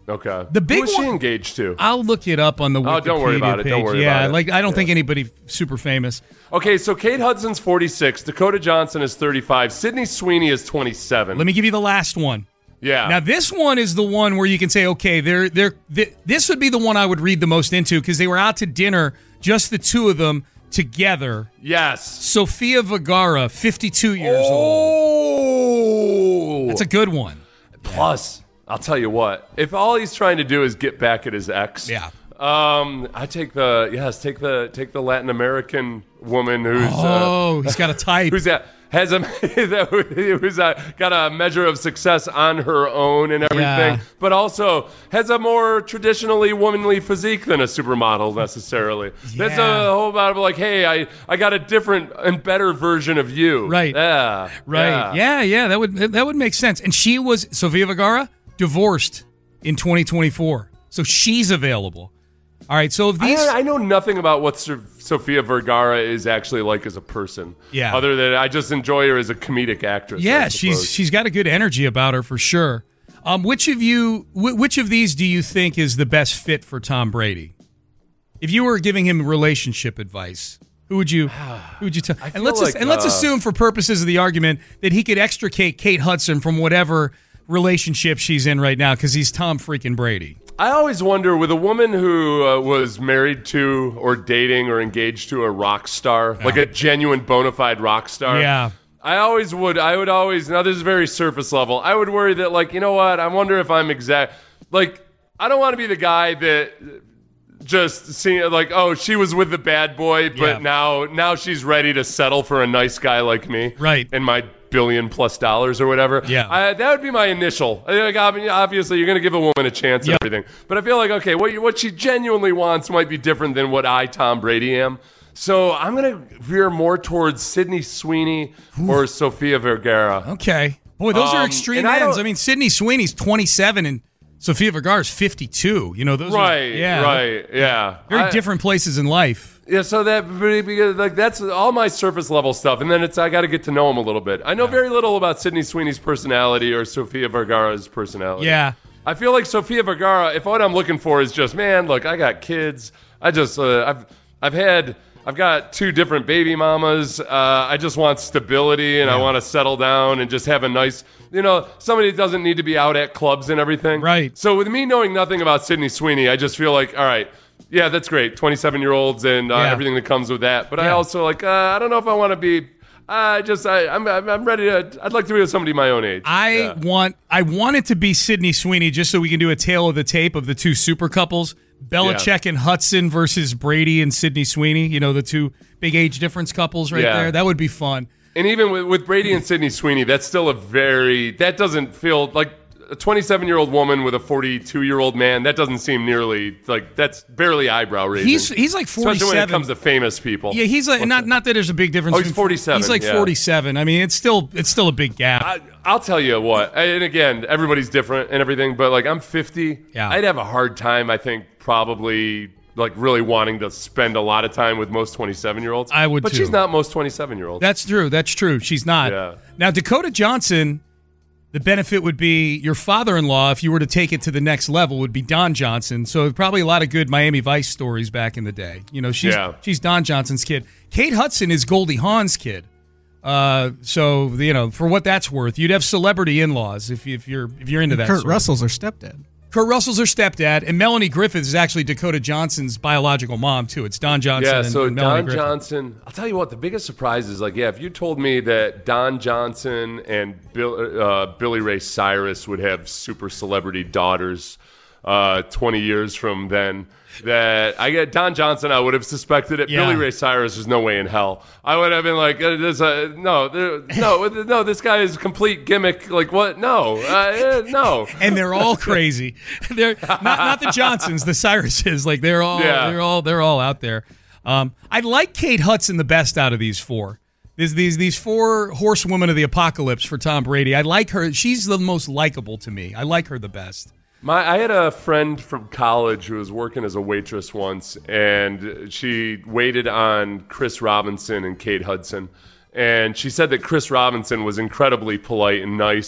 Okay. The big Who is she one- engaged to? I'll look it up on the Wikipedia Oh, don't worry about it. page. Don't worry yeah, about it. like I don't Yeah. think anybody super famous. Okay, so Kate Hudson's forty-six. Dakota Johnson is thirty-five. Sydney Sweeney is twenty-seven. Let me give you the last one. Yeah. Now this one is the one where you can say, okay, they're they're th- this would be the one I would read the most into because they were out to dinner, just the two of them together. Yes. Sofia Vergara, fifty-two years old. Oh. That's a good one. Plus, I'll tell you what. If all he's trying to do is get back at his ex, Yeah. Um, I take the yes, take the take the Latin American woman who's Oh, uh, he's got a type. who's a, has a who's a, got a measure of success on her own and everything, Yeah. but also has a more traditionally womanly physique than a supermodel necessarily. That's Yeah. a whole about like, hey, I I got a different and better version of you. Right. Yeah. Right. Yeah. yeah, that would that would make sense. And she was Sofia Vergara divorced in twenty twenty-four, so she's available. All right, so if these, I, I know nothing about what Sor- Sofia Vergara is actually like as a person. Yeah. Other than I just enjoy her as a comedic actress. I yeah, suppose. she's she's got a good energy about her for sure. Um, which of you, wh- which of these do you think is the best fit for Tom Brady? If you were giving him relationship advice, who would you, who would you tell? And feel let's like, and let's uh, assume for purposes of the argument that he could extricate Kate Hudson from whatever relationship she's in right now because he's Tom freaking Brady. I always wonder with a woman who uh, was married to or dating or engaged to a rock star, like a genuine bona fide rock star. Yeah. I always would. I would always. Now this is very surface level. I would worry that, like, you know what? I wonder if I'm exact. Like, I don't want to be the guy that just see like, oh, she was with the bad boy, but Yeah. now now she's ready to settle for a nice guy like me, Right. And my billion plus dollars or whatever. Yeah. I, that would be my initial. I think, I mean, obviously, you're going to give a woman a chance Yep. and everything, but I feel like okay, what you, what she genuinely wants might be different than what I, Tom Brady, am. So I'm going to veer more towards Sydney Sweeney or Sofia Vergara. Okay, boy, those are Um, extreme and I ends. don't- I mean, Sydney Sweeney's twenty-seven and Sofia Vergara's fifty-two. You know, those Right, are yeah, right, yeah. very I- different places in life. Yeah, so that because like that's all my surface level stuff, and then it's I got to get to know him a little bit. I know very little about Sydney Sweeney's personality or Sofia Vergara's personality. Yeah. I feel like Sofia Vergara. If what I'm looking for is just man, look, I got kids. I just uh, I've I've had. I've got two different baby mamas. Uh, I just want stability, and I want to settle down and just have a nice, you know, somebody that doesn't need to be out at clubs and everything. Right. So with me knowing nothing about Sydney Sweeney, I just feel like, all right, yeah, that's great, twenty-seven-year-olds and uh, Yeah. everything that comes with that. But I Yeah. also like, uh, I don't know if I want to be. I just, I, I'm, I'm I'm ready to. I'd like to be with somebody my own age. I Yeah. want I want it to be Sydney Sweeney just so we can do a tale of the tape of the two super couples, Belichick and Hudson versus Brady and Sydney Sweeney. You know, the two big age difference couples right Yeah. there. That would be fun. And even with, with Brady and Sydney Sweeney, that's still a very, that doesn't feel like a twenty-seven-year-old woman with a forty-two-year-old man. That doesn't seem nearly, like, that's barely eyebrow raising. He's he's like Especially when forty-seven. it comes to famous people. Yeah, he's like not not that there's a big difference. Oh, he's between- forty-seven, He's like yeah. forty-seven. I mean, it's still it's still a big gap. I, I'll tell you what, and again, everybody's different and everything, but like I'm fifty. Yeah. I'd have a hard time, I think, probably like really wanting to spend a lot of time with most twenty-seven-year-olds. I would But too. she's not most twenty-seven-year-olds. That's true. That's true. She's not. Yeah. Now, Dakota Johnson, the benefit would be your father-in-law, if you were to take it to the next level, would be Don Johnson. So probably a lot of good Miami Vice stories back in the day. You know, she's Yeah. she's Don Johnson's kid. Kate Hudson is Goldie Hawn's kid. Uh, so you know, for what that's worth, you'd have celebrity in-laws if you, if you're if you're into that. Kurt sort of- Russell's her stepdad. Kurt Russell's her stepdad, and Melanie Griffith is actually Dakota Johnson's biological mom too. It's Don Johnson. Yeah, and, so and Melanie Don Griffith. Johnson. I'll tell you what. The biggest surprise is like, yeah, if you told me that Don Johnson and Bill, uh, Billy Ray Cyrus would have super celebrity daughters uh, twenty years from then, that I get Don Johnson, I would have suspected it. Yeah. Billy Ray Cyrus, there's no way in hell. I would have been like, uh, there's a, no, there, no, no, this guy is complete gimmick. Like what? No, uh, no. And they're all crazy. They're not not the Johnsons, the Cyruses. Like they're all Yeah. they're all they're all out there. Um, I like Kate Hudson the best out of these four. These these these four horsewomen of the apocalypse for Tom Brady. I like her. She's the most likable to me. I like her the best. My, I had a friend from college who was working as a waitress once, and she waited on Chris Robinson and Kate Hudson. And she said that Chris Robinson was incredibly polite and nice, but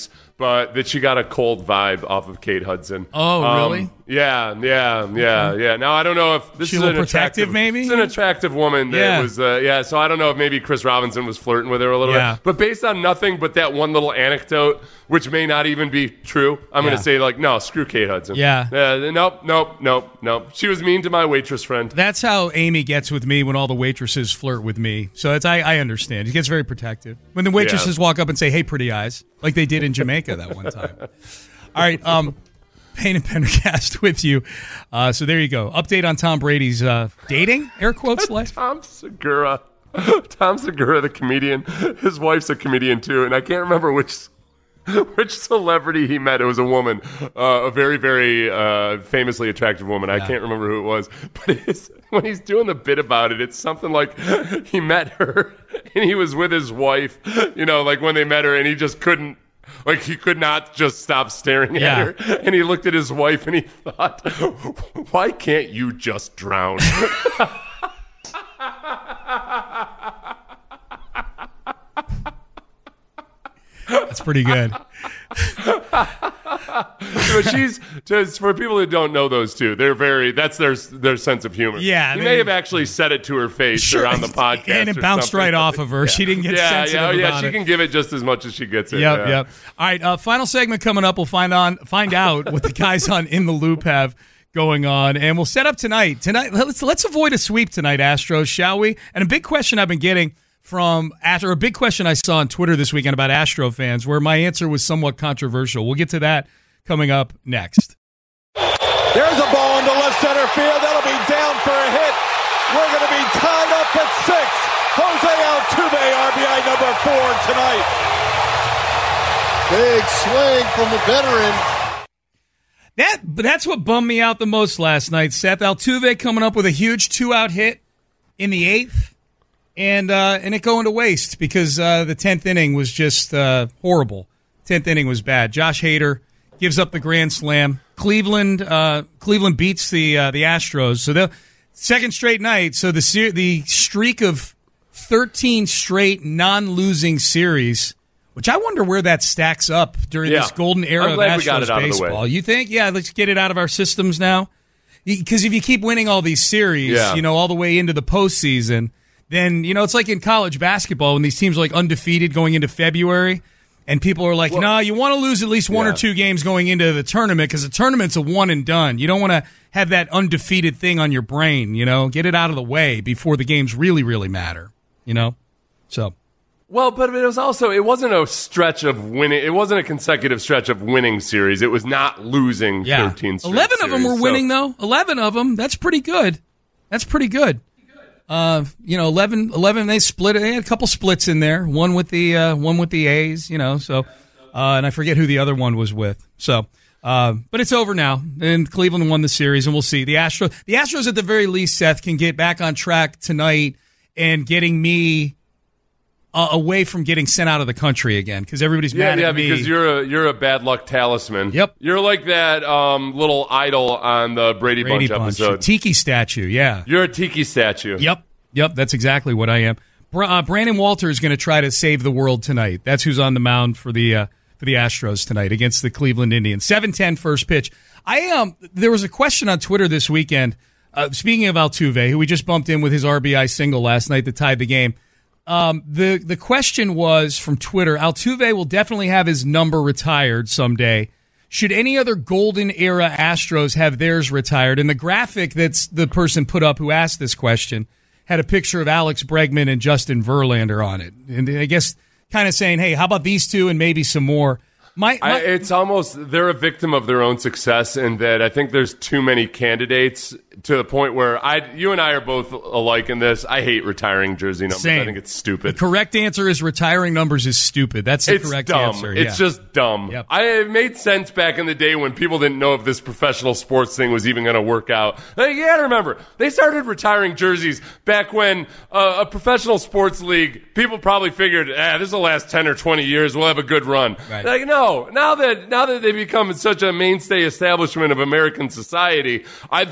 but that she got a cold vibe off of Kate Hudson. Oh, um, really? Yeah, yeah, yeah, Okay. yeah. Now I don't know if this She is a an little attractive, protective, maybe? It's an attractive woman that Yeah. was, uh, yeah. So I don't know if maybe Chris Robinson was flirting with her a little Yeah. bit. But based on nothing but that one little anecdote, which may not even be true, I'm Yeah. going to say like, no, screw Kate Hudson. Yeah. Uh, nope, nope, nope, nope. She was mean to my waitress friend. That's how Amy gets with me when all the waitresses flirt with me. So it's I, I understand. She gets very protective. When the waitresses walk up and say, "Hey, pretty eyes," like they did in Jamaica that one time. All right, um, Payne and Pendergast with you. Uh, so there you go. Update on Tom Brady's uh, dating, air quotes, life. Tom Segura. Tom Segura, the comedian. His wife's a comedian too, and I can't remember which which celebrity he met. It was a woman, uh, a very, very uh, famously attractive woman. I Yeah. can't remember who it was, but it's, when he's doing the bit about it, it's something like he met her and he was with his wife. You know, like when they met her, and he just couldn't. Like, he could not just stop staring Yeah. at her. And he looked at his wife and he thought, why can't you just drown? That's pretty good. But she's, just for people that don't know those two, they're very, that's their their sense of humor. Yeah, He they- may have actually said it to her face Sure. or on the podcast. And it or bounced something. right off of her. She didn't get yeah, sensitive yeah, yeah, about she it. can give it just as much as she gets it. Yep, yeah. yep. All right, uh, final segment coming up. We'll find on find out what the guys on In the Loop have going on, and we'll set up tonight. Tonight, let's let's avoid a sweep tonight, Astros, shall we? And a big question I've been getting from after a big question I saw on Twitter this weekend about Astro fans, where my answer was somewhat controversial. We'll get to that coming up next. There's a ball into left center field. That'll be down for a hit. We're going to be tied up at six. Jose Altuve, R B I number four tonight. Big swing from the veteran. That, but that's what bummed me out the most last night, Seth. Altuve coming up with a huge two-out hit in the eighth, and uh, and it going to waste because uh, the tenth inning was just uh, horrible. Tenth inning was bad. Josh Hader gives up the grand slam. Cleveland uh, Cleveland beats the uh, the Astros, so the second straight night. So the ser- the streak of thirteen straight non-losing series. Which I wonder where that stacks up during Yeah. this golden era I'm of glad we got Astros it out of the way. baseball. You think? Yeah, let's get it out of our systems now. Because if you keep winning all these series, Yeah. you know, all the way into the postseason, then, you know, it's like in college basketball when these teams are like undefeated going into February, and people are like, no, nah, you want to lose at least one Yeah. or two games going into the tournament because the tournament's a one and done. You don't want to have that undefeated thing on your brain, you know? Get it out of the way before the games really, really matter, you know? So... Well, but it was also, it wasn't a stretch of winning. It wasn't a consecutive stretch of winning series. It was not losing Yeah. thirteen straight eleven of them series. were So- winning, though. eleven of them. That's pretty good. That's pretty good. Uh, you know, eleven, eleven, they split. They had a couple splits in there. One with the uh, one with the A's, you know. So, uh, and I forget who the other one was with. So, uh, but it's over now. And Cleveland won the series, and we'll see. The Astros, the Astros at the very least, Seth, can get back on track tonight and getting me Uh, away from getting sent out of the country again because everybody's Yeah, mad yeah, at me. because you're a you're a bad luck talisman. Yep. You're like that um, little idol on the Brady, Brady Bunch Bunch, episode. Tiki statue, yeah. You're a tiki statue. Yep, yep, that's exactly what I am. Br- uh, Brandon Walter is going to try to save the world tonight. That's who's on the mound for the uh, for the Astros tonight against the Cleveland Indians. seven ten first pitch. I um, there was a question on Twitter this weekend. Uh, speaking of Altuve, who we just bumped in with his R B I single last night that tied the game. Um, the the question was from Twitter: Altuve will definitely have his number retired someday. Should any other golden era Astros have theirs retired? And the graphic that's the person put up who asked this question had a picture of Alex Bregman and Justin Verlander on it, and I guess kind of saying, "Hey, how about these two and maybe some more?" My, my I, it's almost they're a victim of their own success, in that I think there's too many candidates to the point where I, you and I are both alike in this. I hate retiring jersey numbers. Same. I think it's stupid. The correct answer is retiring numbers is stupid. That's the It's correct dumb. answer. It's yeah. just dumb. Yep. I, it made sense back in the day when people didn't know if this professional sports thing was even going to work out. Like, you got to remember, they started retiring jerseys back when uh, a professional sports league, people probably figured, ah, this will last ten or twenty years. We'll have a good run. Right. Like, no, now that now that they become such a mainstay establishment of American society, I, the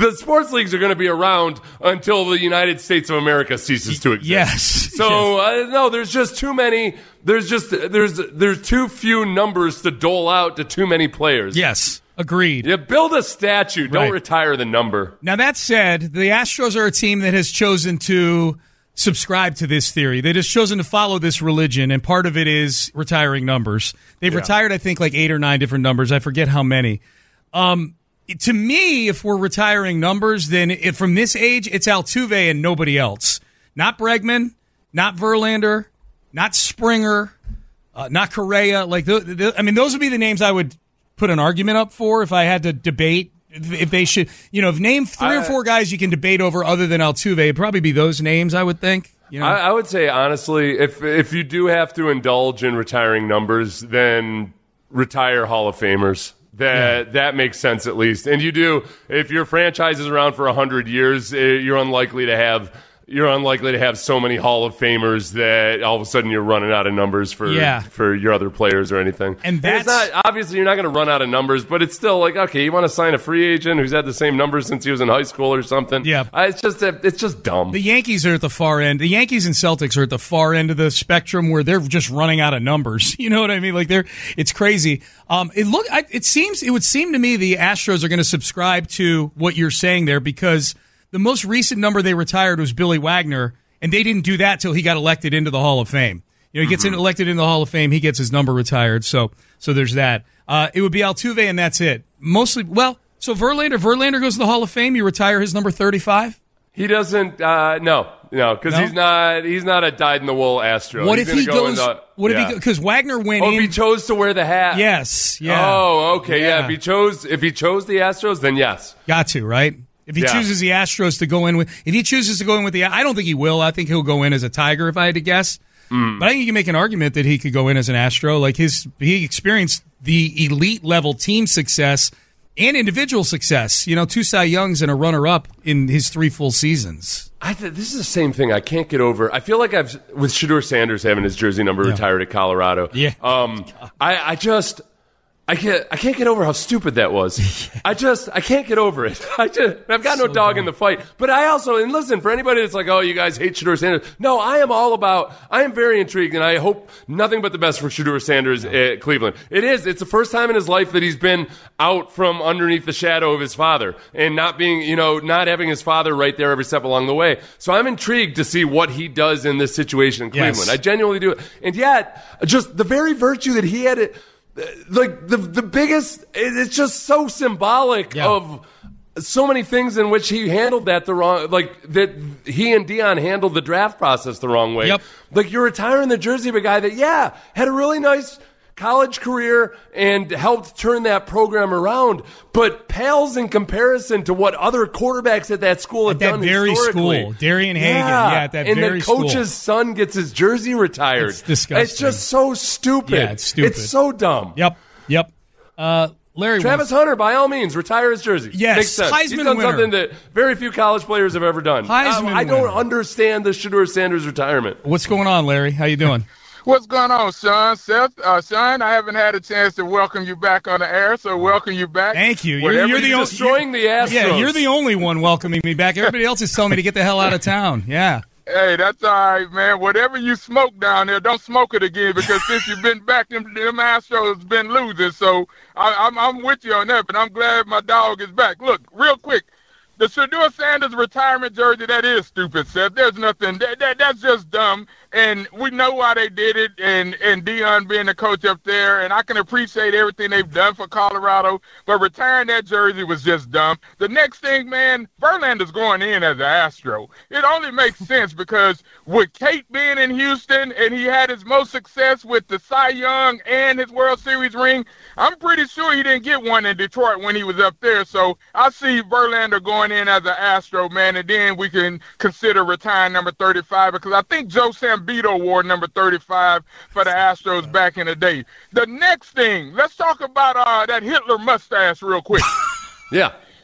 the sports leagues are going to be around until the United States of America ceases to exist. Yes. So uh, no, there's just too many. There's just there's there's too few numbers to dole out to too many players. Yes. Agreed. Yeah, build a statue. Don't Right. retire the number. Now, that said, the Astros are a team that has chosen to subscribe to this theory. They just chosen to follow this religion, and part of it is retiring numbers. They've Yeah. retired, I think, like eight or nine different numbers. I forget how many. Um, to me, if we're retiring numbers, then if from this age, it's Altuve and nobody else. Not Bregman, not Verlander, not Springer, uh, not Correa. Like, the, the, I mean, those would be the names I would put an argument up for if I had to debate if, if they should, you know, if name three I, or four guys you can debate over other than Altuve, it'd probably be those names, I would think. You know? I, I would say, honestly, if if you do have to indulge in retiring numbers, then retire Hall of Famers. That yeah. that makes sense at least. And you do, if your franchise is around for one hundred years, you're unlikely to have You're unlikely to have so many Hall of Famers that all of a sudden you're running out of numbers for yeah. for your other players or anything. And that's and it's not, obviously you're not going to run out of numbers, but it's still like, okay, you want to sign a free agent who's had the same numbers since he was in high school or something. Yeah, uh, it's just it's just dumb. The Yankees are at the far end. The Yankees and Celtics are at the far end of the spectrum where they're just running out of numbers. You know what I mean? Like they're it's crazy. Um, it look I, it seems it would seem to me the Astros are going to subscribe to what you're saying there because the most recent number they retired was Billy Wagner. And they didn't do that till he got elected into the Hall of Fame. You know, he gets mm-hmm. elected into the Hall of Fame, he gets his number retired. So, so there's that. Uh, it would be Altuve, and that's it. Mostly, well, so Verlander, Verlander goes to the Hall of Fame. You retire his number thirty-five. He doesn't. Uh, no, no, because no? he's not. He's not a dyed-in-the-wool Astro. What he's if he go goes? The, what yeah. if he? Because Wagner went oh, in. if he chose to wear the hat. Yes. Yeah. Oh, okay. Yeah. yeah. If he chose, if he chose the Astros, then yes. Got to right. If he yeah. chooses the Astros to go in with, if he chooses to go in with the, I don't think he will. I think he'll go in as a Tiger if I had to guess. Mm. But I think you can make an argument that he could go in as an Astro. Like his, he experienced the elite level team success and individual success. You know, two Cy Youngs and a runner up in his three full seasons. I th- this is the same thing. I can't get over. I feel like I've with Shedeur Sanders having his jersey number yeah. retired at Colorado. Yeah. Um. I I just. I can't. I can't get over how stupid that was. I just. I can't get over it. I just. I've got so no dog dumb. in the fight. But I also. And listen, for anybody that's like, oh, you guys hate Shedeur Sanders. No, I am all about. I am very intrigued, and I hope nothing but the best for Shedeur Sanders at Cleveland. It is. It's the first time in his life that he's been out from underneath the shadow of his father, and not being, you know, not having his father right there every step along the way. So I'm intrigued to see what he does in this situation in Cleveland. Yes. I genuinely do. And yet, just the very virtue that he had it. Like the the biggest, it's just so symbolic yeah. of so many things in which he handled that the wrong, like that he and Dion handled the draft process the wrong way. Yep. Like you're retiring the jersey of a guy that, yeah, had a really nice college career and helped turn that program around, but pales in comparison to what other quarterbacks at that school have at that done very historically. School, Darian Hagan, yeah, yeah, at that and very the coach's school. son gets his jersey retired. It's disgusting. It's just so stupid. Yeah, it's stupid. It's so dumb. Yep, yep. Uh, Larry Travis wants, Hunter, by all means, retire his jersey. Yes, makes sense. Heisman He's done winner. something that very few college players have ever done. Heisman um, I don't winner. understand the Shedeur Sanders retirement. What's going on, Larry? How you doing? What's going on, Sean? Seth, uh, Sean, I haven't had a chance to welcome you back on the air, so welcome you back. Thank you. You're, you're the only destroying the Astros. Yeah, you're the only one welcoming me back. Everybody else is telling me to get the hell out of town. Yeah. Hey, that's all right, man. Whatever you smoke down there, don't smoke it again because since you've been back, them, them Astros been losing. So I, I'm, I'm with you on that, but I'm glad my dog is back. Look, real quick. The Shedeur Sanders retirement jersey, that is stupid, Seth. There's nothing. That, that That's just dumb. And we know why they did it, and, and Dion being the coach up there, and I can appreciate everything they've done for Colorado, but retiring that jersey was just dumb. The next thing, man, Verlander's going in as an Astro. It only makes sense because with Kate being in Houston, and he had his most success with the Cy Young and his World Series ring, I'm pretty sure he didn't get one in Detroit when he was up there. So I see Verlander going in as an Astro, man, and then we can consider retiring number thirty-five because I think Joe Sambito wore number thirty-five for the Astros back in the day. The next thing, let's talk about uh, that Hitler mustache real quick. Yeah.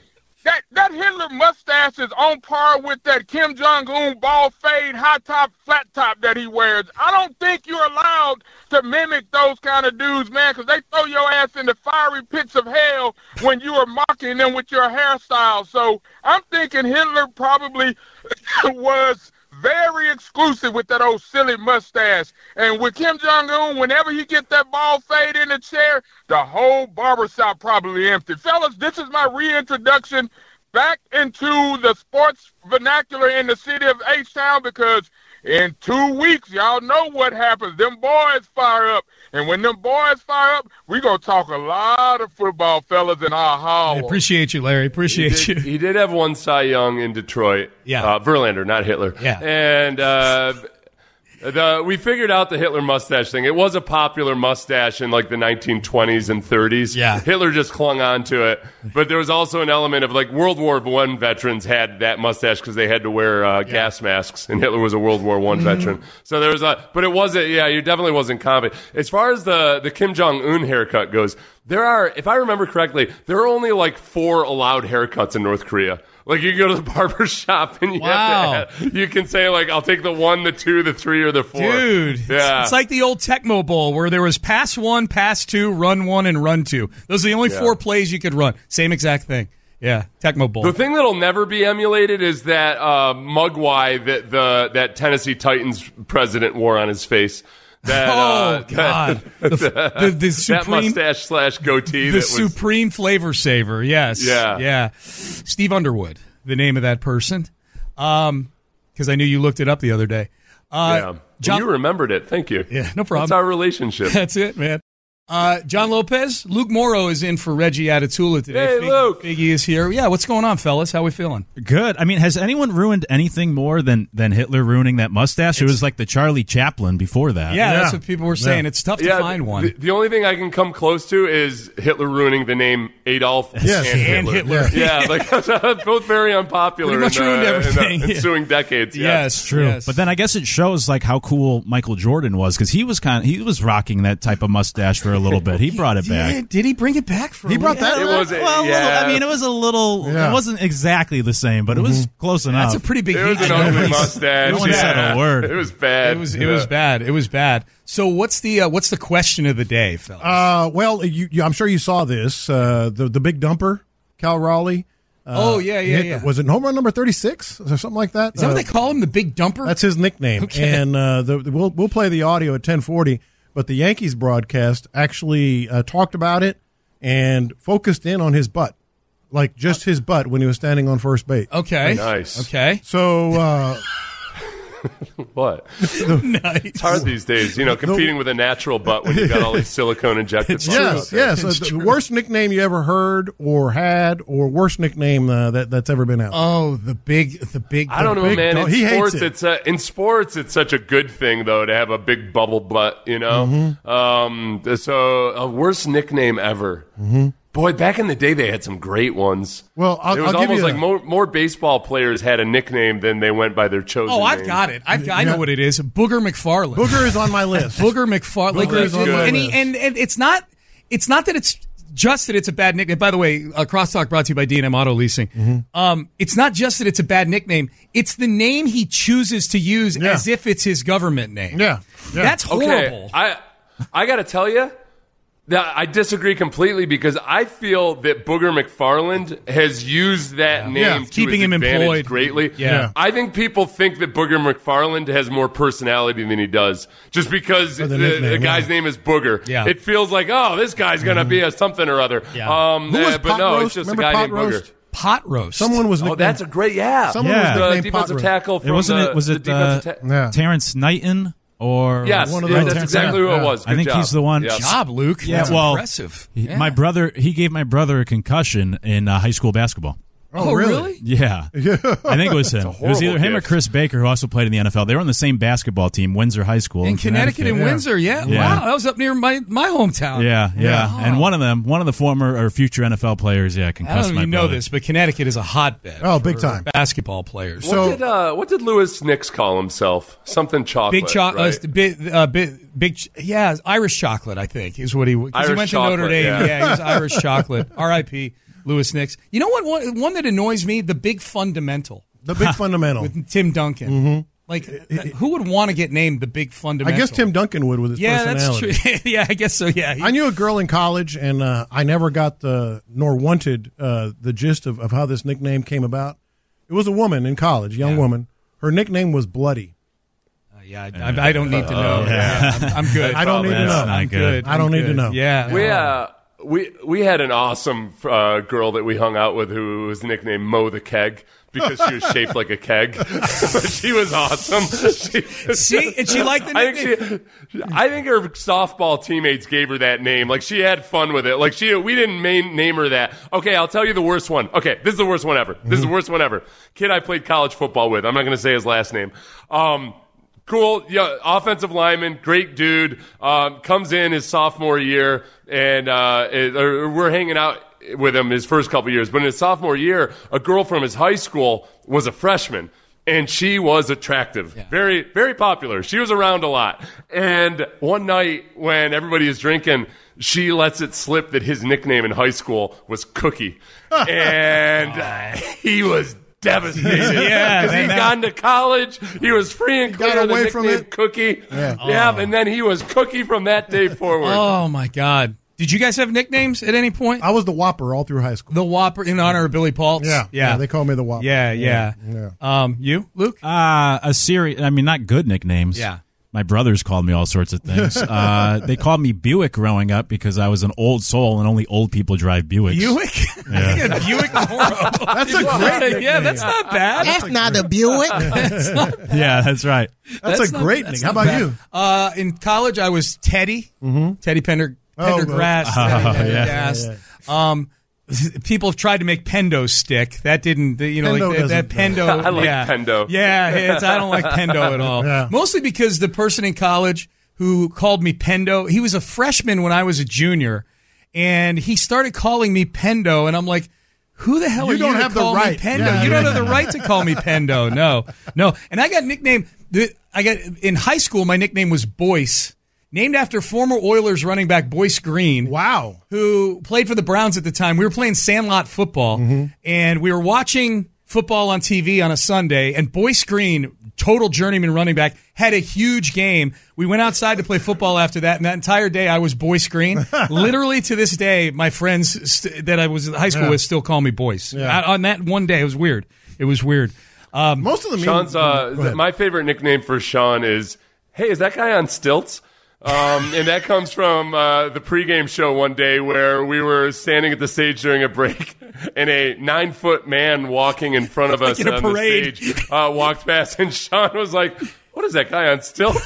that that Hitler mustache is on par with that Kim Jong-un ball fade, high top, flat top that he wears. I don't think you're allowed to mimic those kind of dudes, man, because they throw your ass in the fiery pits of hell when you are mocking them with your hairstyle. So I'm thinking Hitler probably was very exclusive with that old silly mustache. And with Kim Jong-un, whenever he gets that ball fade in the chair, the whole barbershop probably empty. Fellas, this is my reintroduction back into the sports vernacular in the city of H-Town, because in two weeks, y'all know what happens. Them boys fire up. And when them boys fire up, we going to talk a lot of football, fellas, in our hall. I appreciate you, Larry. Appreciate he did, you. He did have one Cy Young in Detroit. Yeah. Uh, Verlander, not Hitler. Yeah. And uh, the, we figured out the Hitler mustache thing. It was a popular mustache in like the nineteen twenties and thirties. Yeah. Hitler just clung on to it. But there was also an element of like World War One veterans had that mustache because they had to wear uh, yeah. gas masks, and Hitler was a World War One mm-hmm. veteran. So there was a, but it wasn't, yeah, you definitely wasn't common. As far as the, the Kim Jong-un haircut goes, there are, if I remember correctly, there are only like four allowed haircuts in North Korea. Like, you go to the barber shop and you wow. have to have, you can say, like, I'll take the one, the two, the three, or the four. Dude, yeah. it's, it's like the old Tecmo Bowl where there was pass one, pass two, run one, and run two. Those are the only yeah. four plays you could run. Same exact thing. Yeah, Tecmo Bowl. The thing that'll never be emulated is that uh, mugwai that the that Tennessee Titans president wore on his face. That, oh, uh, God. That, the, the, the supreme, that mustache slash goatee. The that was, supreme flavor saver, yes. Yeah. Yeah. Steve Underwood, the name of that person. Um, because I knew you looked it up the other day. Uh, yeah. John, you remembered it. Thank you. Yeah, no problem. That's our relationship. That's it, man. Uh, John Lopez, Luke Morrow is in for Reggie Atatula today. Hey, Fig, Luke. Figgy is here. Yeah, what's going on, fellas? How we feeling? Good. I mean, has anyone ruined anything more than, than Hitler ruining that mustache? It's, it was like the Charlie Chaplin before that. Yeah, yeah. That's what people were saying. Yeah. It's tough to yeah, find one. The, the only thing I can come close to is Hitler ruining the name Adolf yes. and, and Hitler. Hitler. Yeah, like both very unpopular Pretty much in, ruined uh, everything. in the ensuing yeah. decades. Yes, yes. True. Yes. But then I guess it shows like how cool Michael Jordan was, because he was kind of, he was rocking that type of mustache for a little bit. He brought it back. Yeah, did he bring it back for He a brought that It back? was, well, yeah. little, I mean, it was a little, Yeah. it wasn't exactly the same, but it was Mm-hmm. close enough. That's a pretty big It was heat. an ugly mustache. No one yeah. said a word. It was bad. It was it yeah. was bad. It was bad. So what's the uh, what's the question of the day, fellas? Uh, well, you, you, I'm sure you saw this. Uh, the the big dumper, Cal Raleigh. Uh, oh yeah, yeah, hit, yeah. Was it home run number thirty-six or something like that? Is that uh, what they call him, the big dumper? That's his nickname. Okay. And uh, the, the, we'll we'll play the audio at ten forty. But the Yankees broadcast actually uh, talked about it and focused in on his butt, like just his butt when he was standing on first base. Okay. Nice. Okay. So. Uh, What? Nice. It's hard these days, you know, competing with a natural butt when you've got all these silicone injected butts out Yes, there. yes. Uh, the true. worst nickname you ever heard or had, or worst nickname uh, that that's ever been out. Oh, the big, the big. I don't know, big man. dog. In He hates sports, it. it's a, in sports, it's such a good thing though to have a big bubble butt. You know, Mm-hmm. um, so a worst nickname ever. Mm-hmm. Boy, back in the day, they had some great ones. Well, I'll- it was I'll give almost you like a- more more baseball players had a nickname than they went by their chosen. Oh, I've name. got it. I've, I know Yeah. what it is. Booger McFarland. Booger is on my list. Booger McFarland. Like, Booger is on my and, he, list. and and it's not. It's not that it's just that it's a bad nickname. By the way, uh, Crosstalk brought to you by D and M Auto Leasing. Mm-hmm. Um, it's not just that it's a bad nickname. It's the name he chooses to use Yeah. as if it's his government name. Yeah, yeah. That's horrible. Okay, I I got to tell you that I disagree completely because I feel that Booger McFarland has used that name Yeah. to Keeping his him advantage employed. greatly. Yeah. I think people think that Booger McFarland has more personality than he does, just because Or the, the the, nickname, guy's yeah. name is Booger. Yeah. It feels like, oh, this guy's gonna be a something or other. Yeah. Um, Who was uh, but Pot no, Roast? it's just Remember a guy Pot named Roast? Booger. Pot roast. Someone was Oh, nicknamed. that's a great yeah. Someone Yeah. was the nicknamed defensive Pot Roast. tackle It from wasn't the, it? Was the it uh, defensive ta- Yeah. Terrence Knighton or Yes, One of yeah, those. that's Terrence exactly Knighton. who it was. I Good think job. he's the one. Yep. job, Luke. Yeah, That's well, impressive. He- Yeah. My brother, he gave my brother a concussion in uh, high school basketball. Oh, really? Yeah. I think it was him. It was horrible either him or gift. Chris Baker, who also played in the N F L. They were on the same basketball team, Windsor High School. In Connecticut and Yeah. Windsor, yeah. Yeah. Wow, that was up near my, my hometown. Yeah, yeah. Yeah. And one of them, one of the former or future N F L players, yeah, I concussed don't know if my you know brother. this, but Connecticut is a hotbed. Oh, big for time. basketball players. So- What did uh, what did Lewis Nix call himself? Something chocolate. Big chocolate, right? big, uh, big, big, ch- yeah, Irish chocolate. I think is what he. Because he Irish went to chocolate, Notre Dame. yeah. Yeah, he was Irish chocolate. R I P Lewis Nix. You know what? One, one that annoys me, the big fundamental. The big fundamental. With Tim Duncan. Mm-hmm. Like, who would want to get named the big fundamental? I guess Tim Duncan would with his yeah, personality. That's true. yeah, I guess so, yeah. I knew a girl in college, and uh, I never got the, nor wanted uh, the gist of, of how this nickname came about. It was a woman in college, young yeah. woman. Her nickname was Bloody. Uh, yeah, I, I, I don't need to know. Uh, yeah. Yeah, I'm, I'm good. I don't need to know. I'm good. I don't I'm need good. to know. Yeah. We, uh, we, we had an awesome uh, girl that we hung out with who was nicknamed Mo the Keg. Because she was shaped like a keg. But she was awesome. She, See? And she liked the nickname. I think, she, I think her softball teammates gave her that name. Like, she had fun with it. Like, she, we didn't main, name her that. Okay, I'll tell you the worst one. Okay, this is the worst one ever. This is the worst one ever. Kid I played college football with. I'm not going to say his last name. Um, cool, yeah, offensive lineman, great dude. Um, comes in his sophomore year, and uh, it, or we're hanging out with him his first couple years. But in his sophomore year, a girl from his high school was a freshman, and she was attractive. Yeah. Very, very popular. She was around a lot. And one night when everybody is drinking, she lets it slip that his nickname in high school was Cookie. And he was devastated. Yeah, because he'd gone to college. He was free and clear of the away from nickname it. Cookie. Yeah. yeah Oh. And then he was Cookie from that day forward. Oh, my God. Did you guys have nicknames at any point? I was the Whopper all through high school. The Whopper in honor of Billy Paultz? Yeah, Yeah. yeah, they call me the Whopper. Yeah, yeah. yeah. Um, you, Luke? Uh, a series. I mean, not good nicknames. Yeah. My brothers called me all sorts of things. uh, they called me Buick growing up because I was an old soul and only old people drive Buicks. Buick? Yeah. Yeah, Buick Moro. That's a great nickname. Yeah, that's not bad. That's not a Buick. Yeah, that's right. That's, That's a not- great that's nickname. How not about bad. you? Uh, in college, I was Teddy. Mm-hmm. Teddy Pender, Oh, Pendergrass. Oh, Teddy yeah. Pendergrass. Um, people have tried to make Pendo stick. That didn't, you know, Pendo like that, that doesn't- Pendo. I like yeah. Pendo. Yeah, it's, I don't like Pendo at all. Yeah. Mostly because the person in college who called me Pendo, he was a freshman when I was a junior, and he started calling me Pendo, and I'm like, who the hell You are don't you to have the call right. me Pendo? Yeah, you yeah. don't have the right to call me Pendo. No, no. And I got nicknamed. I got in high school. My nickname was Boyce, named after former Oilers running back Boyce Green. Wow. Who played for the Browns at the time. We were playing Sandlot football, Mm-hmm. and we were watching football on T V on a Sunday, and Boyce Green, total journeyman running back, had a huge game. We went outside to play football after that, and that entire day I was Boyce Green. Literally to this day, my friends st- that I was in high school Yeah. with still call me Boyce. Yeah. I- on that one day, it was weird. It was weird. Um, Most of the Sean's, uh, Go ahead. my favorite nickname for Sean is, hey, is that guy on stilts? Um, and that comes from uh, the pregame show one day where we were standing at the stage during a break, and a nine-foot man walking in front of us in a on parade. the stage uh, walked past, and Sean was like, what is that guy on stilts?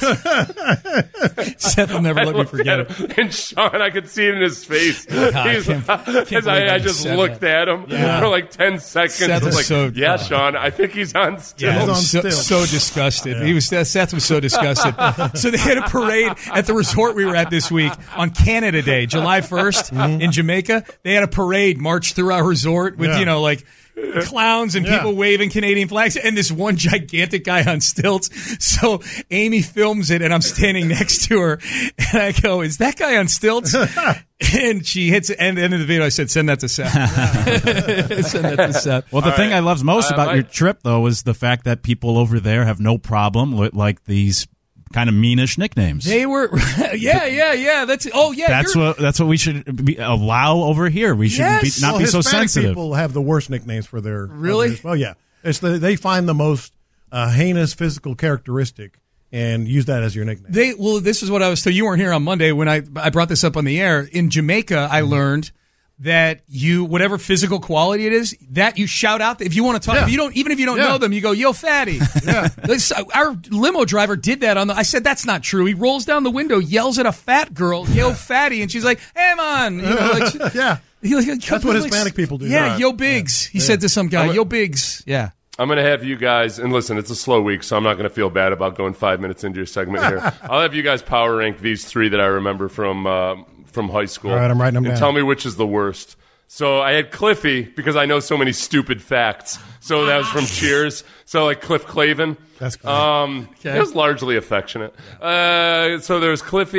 Seth will never I let me looked forget at it. him, and Sean, I could see it in his face. I He's, can't- can't as believe I, I I just said looked that. at him Yeah. for like ten seconds. Seth I was is like, so- yeah, Sean, I think he's on stilts. Yeah, He's on so, stilts. so disgusted. He was Seth was so disgusted. So they had a parade at the resort we were at this week on Canada Day, July first in Jamaica. They had a parade march through our resort with Yeah. you know like clowns and Yeah. people waving Canadian flags and this one gigantic guy on stilts. So Amy films it and I'm standing next to her and I go, "Is that guy on stilts?" And she hits it. And at the end of the video, I said, "Send that to Seth." Send that to Seth. Well, the All thing right. I loved most Uh, about my- your trip, though, was the fact that people over there have no problem with like these kind of meanish nicknames. They were, yeah, yeah, yeah. That's oh yeah. that's you're- what that's what we should be, allow over here. We should Yes. be, not well, be so Hispanic sensitive. people have the worst nicknames for their Really? others. Well, yeah. It's the, they find the most uh, heinous physical characteristic and use that as your nickname. They well, this is what I was. So you weren't here on Monday when I I brought this up on the air. In Jamaica, I learned that you whatever physical quality it is, that you shout out. If you want to talk, Yeah. if you don't, even if you don't Yeah. know them, you go, "Yo, fatty." Yeah. This- Our limo driver did that on the. I said that's not true. He rolls down the window, yells at a fat girl, "Yo, fatty," and she's like, "Hey, man," you know, like, she- yeah. he, like, That's what Hispanic people do. Yeah, Right. "Yo, Biggs." He said to some guy, I'm a- "Yo, Biggs." Yeah. I'm going to have you guys, and listen, it's a slow week, so I'm not going to feel bad about going five minutes into your segment here. I'll have you guys power rank these three that I remember from uh, from high school. All right, I'm writing them and down. tell me which is the worst. So I had Cliffy, because I know so many stupid facts. So that was from Cheers. So like Cliff Clavin. That's great. Um, Okay. It was largely affectionate. Uh, so there was Cliffy.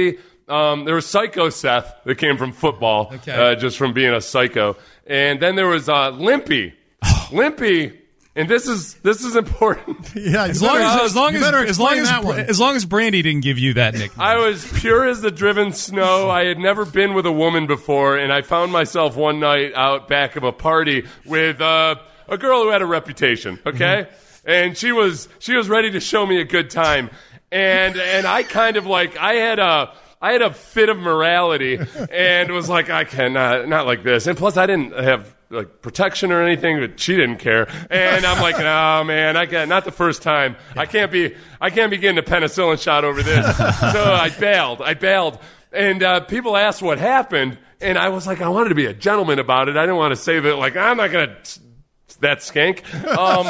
Um, there was Psycho Seth that came from football, Okay. uh, just from being a psycho. And then there was uh, Limpy. Limpy, and this is this is important. Yeah, As long as, as long you as, better as long explain as, that one. as long as Brandy didn't give you that nickname. I was pure as the driven snow. I had never been with a woman before, and I found myself one night out back of a party with uh, a girl who had a reputation. Okay, Mm-hmm. and she was she was ready to show me a good time, and and I kind of like I had a. I had a fit of morality and was like, I cannot, not like this. And plus, I didn't have like protection or anything, but she didn't care. And I'm like, oh man, I can't. Not the first time. I can't be. I can't be getting a penicillin shot over this. So I bailed. I bailed. And uh, people asked what happened, and I was like, I wanted to be a gentleman about it. I didn't want to say that. Like, I'm not gonna. That skank. Um,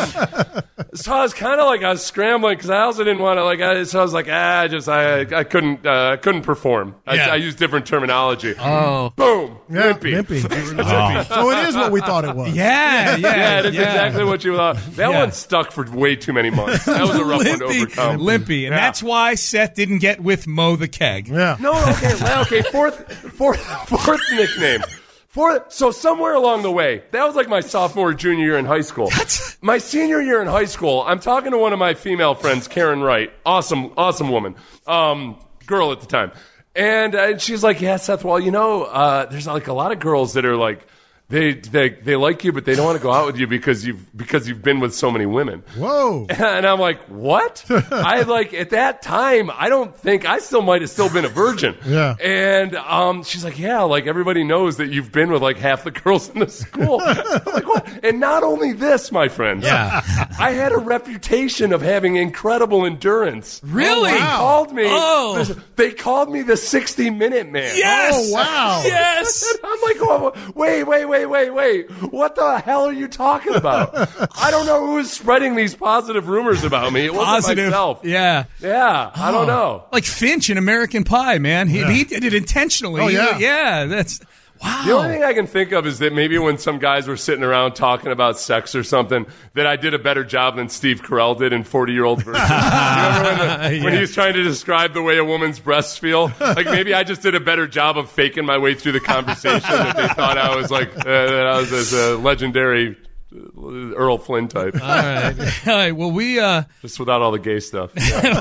so I was kind of like I was scrambling because I also didn't want to like. I, so I was like, ah, I just I I couldn't uh, couldn't perform. I, Yeah. I used different terminology. Oh. Boom, Yeah, limpy. limpy. So it is what we thought it was. yeah, yeah, Yeah, that's exactly what you thought. That Yeah. one stuck for way too many months. That was a rough one to Limpy, overcome. Limpy, and Yeah. that's why Seth didn't get with Mo the Keg. Yeah. No, okay, well, okay. Fourth, fourth, fourth nickname. Fourth. So somewhere along the way, that was like my sophomore, junior year in high school. What? My senior year in high school, I'm talking to one of my female friends, Karen Wright. Awesome, awesome woman. Um, girl at the time, and uh, she's like, "Yeah, Seth. Well, you know, uh, there's like a lot of girls that are like." They, they they like you, but they don't want to go out with you because you've because you've been with so many women. Whoa. And I'm like, what? I like at that time, I don't think I still might have still been a virgin. Yeah. And um, she's like, yeah, like everybody knows that you've been with like half the girls in the school. I'm like, what? And not only this, my friends. Yeah. I had a reputation of having incredible endurance. Really? They called me. Oh. They called me the sixty minute man. Yes. Oh, wow. Yes. And I'm like, oh, wait, wait, wait, wait, wait. What the hell are you talking about? I don't know who is spreading these positive rumors about me. It wasn't Positive. myself. Yeah. Yeah, I don't know. Like Finch in American Pie, man. He, he did it intentionally. Oh, yeah. He- yeah. That's wow. The only thing I can think of is that maybe when some guys were sitting around talking about sex or something, that I did a better job than Steve Carell did in forty-year-old version. You remember when, the, when Yeah. he was trying to describe the way a woman's breasts feel? Like maybe I just did a better job of faking my way through the conversation that they thought I was like, uh, that I was this uh, legendary uh, Earl Flynn type. All right. All right. Well, we uh, Just without all the gay stuff.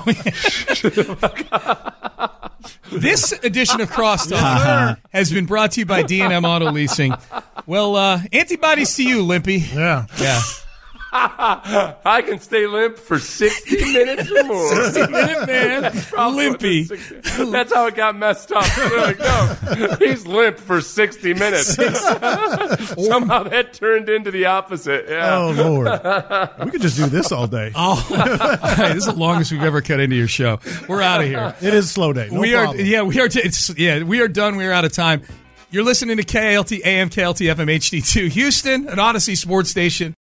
this edition of Crosstalk has been brought to you by D and M Auto Leasing. Well, uh, antibodies to you, Limpy. Yeah. Yeah. I can stay limp for sixty minutes or more. sixty minute man, Probably Limpy. sixty That's how it got messed up. They're like, no, he's limp for sixty minutes. Somehow that turned into the opposite. Yeah. Oh, Lord. We could just do this all day. Oh, all right, this is the longest we've ever cut into your show. We're out of here. It is slow day. No we problem. are, yeah, we are. T- it's, yeah, we are done. We are out of time. You're listening to K A L T A M K L T F M H D two Houston, an Odyssey sports station.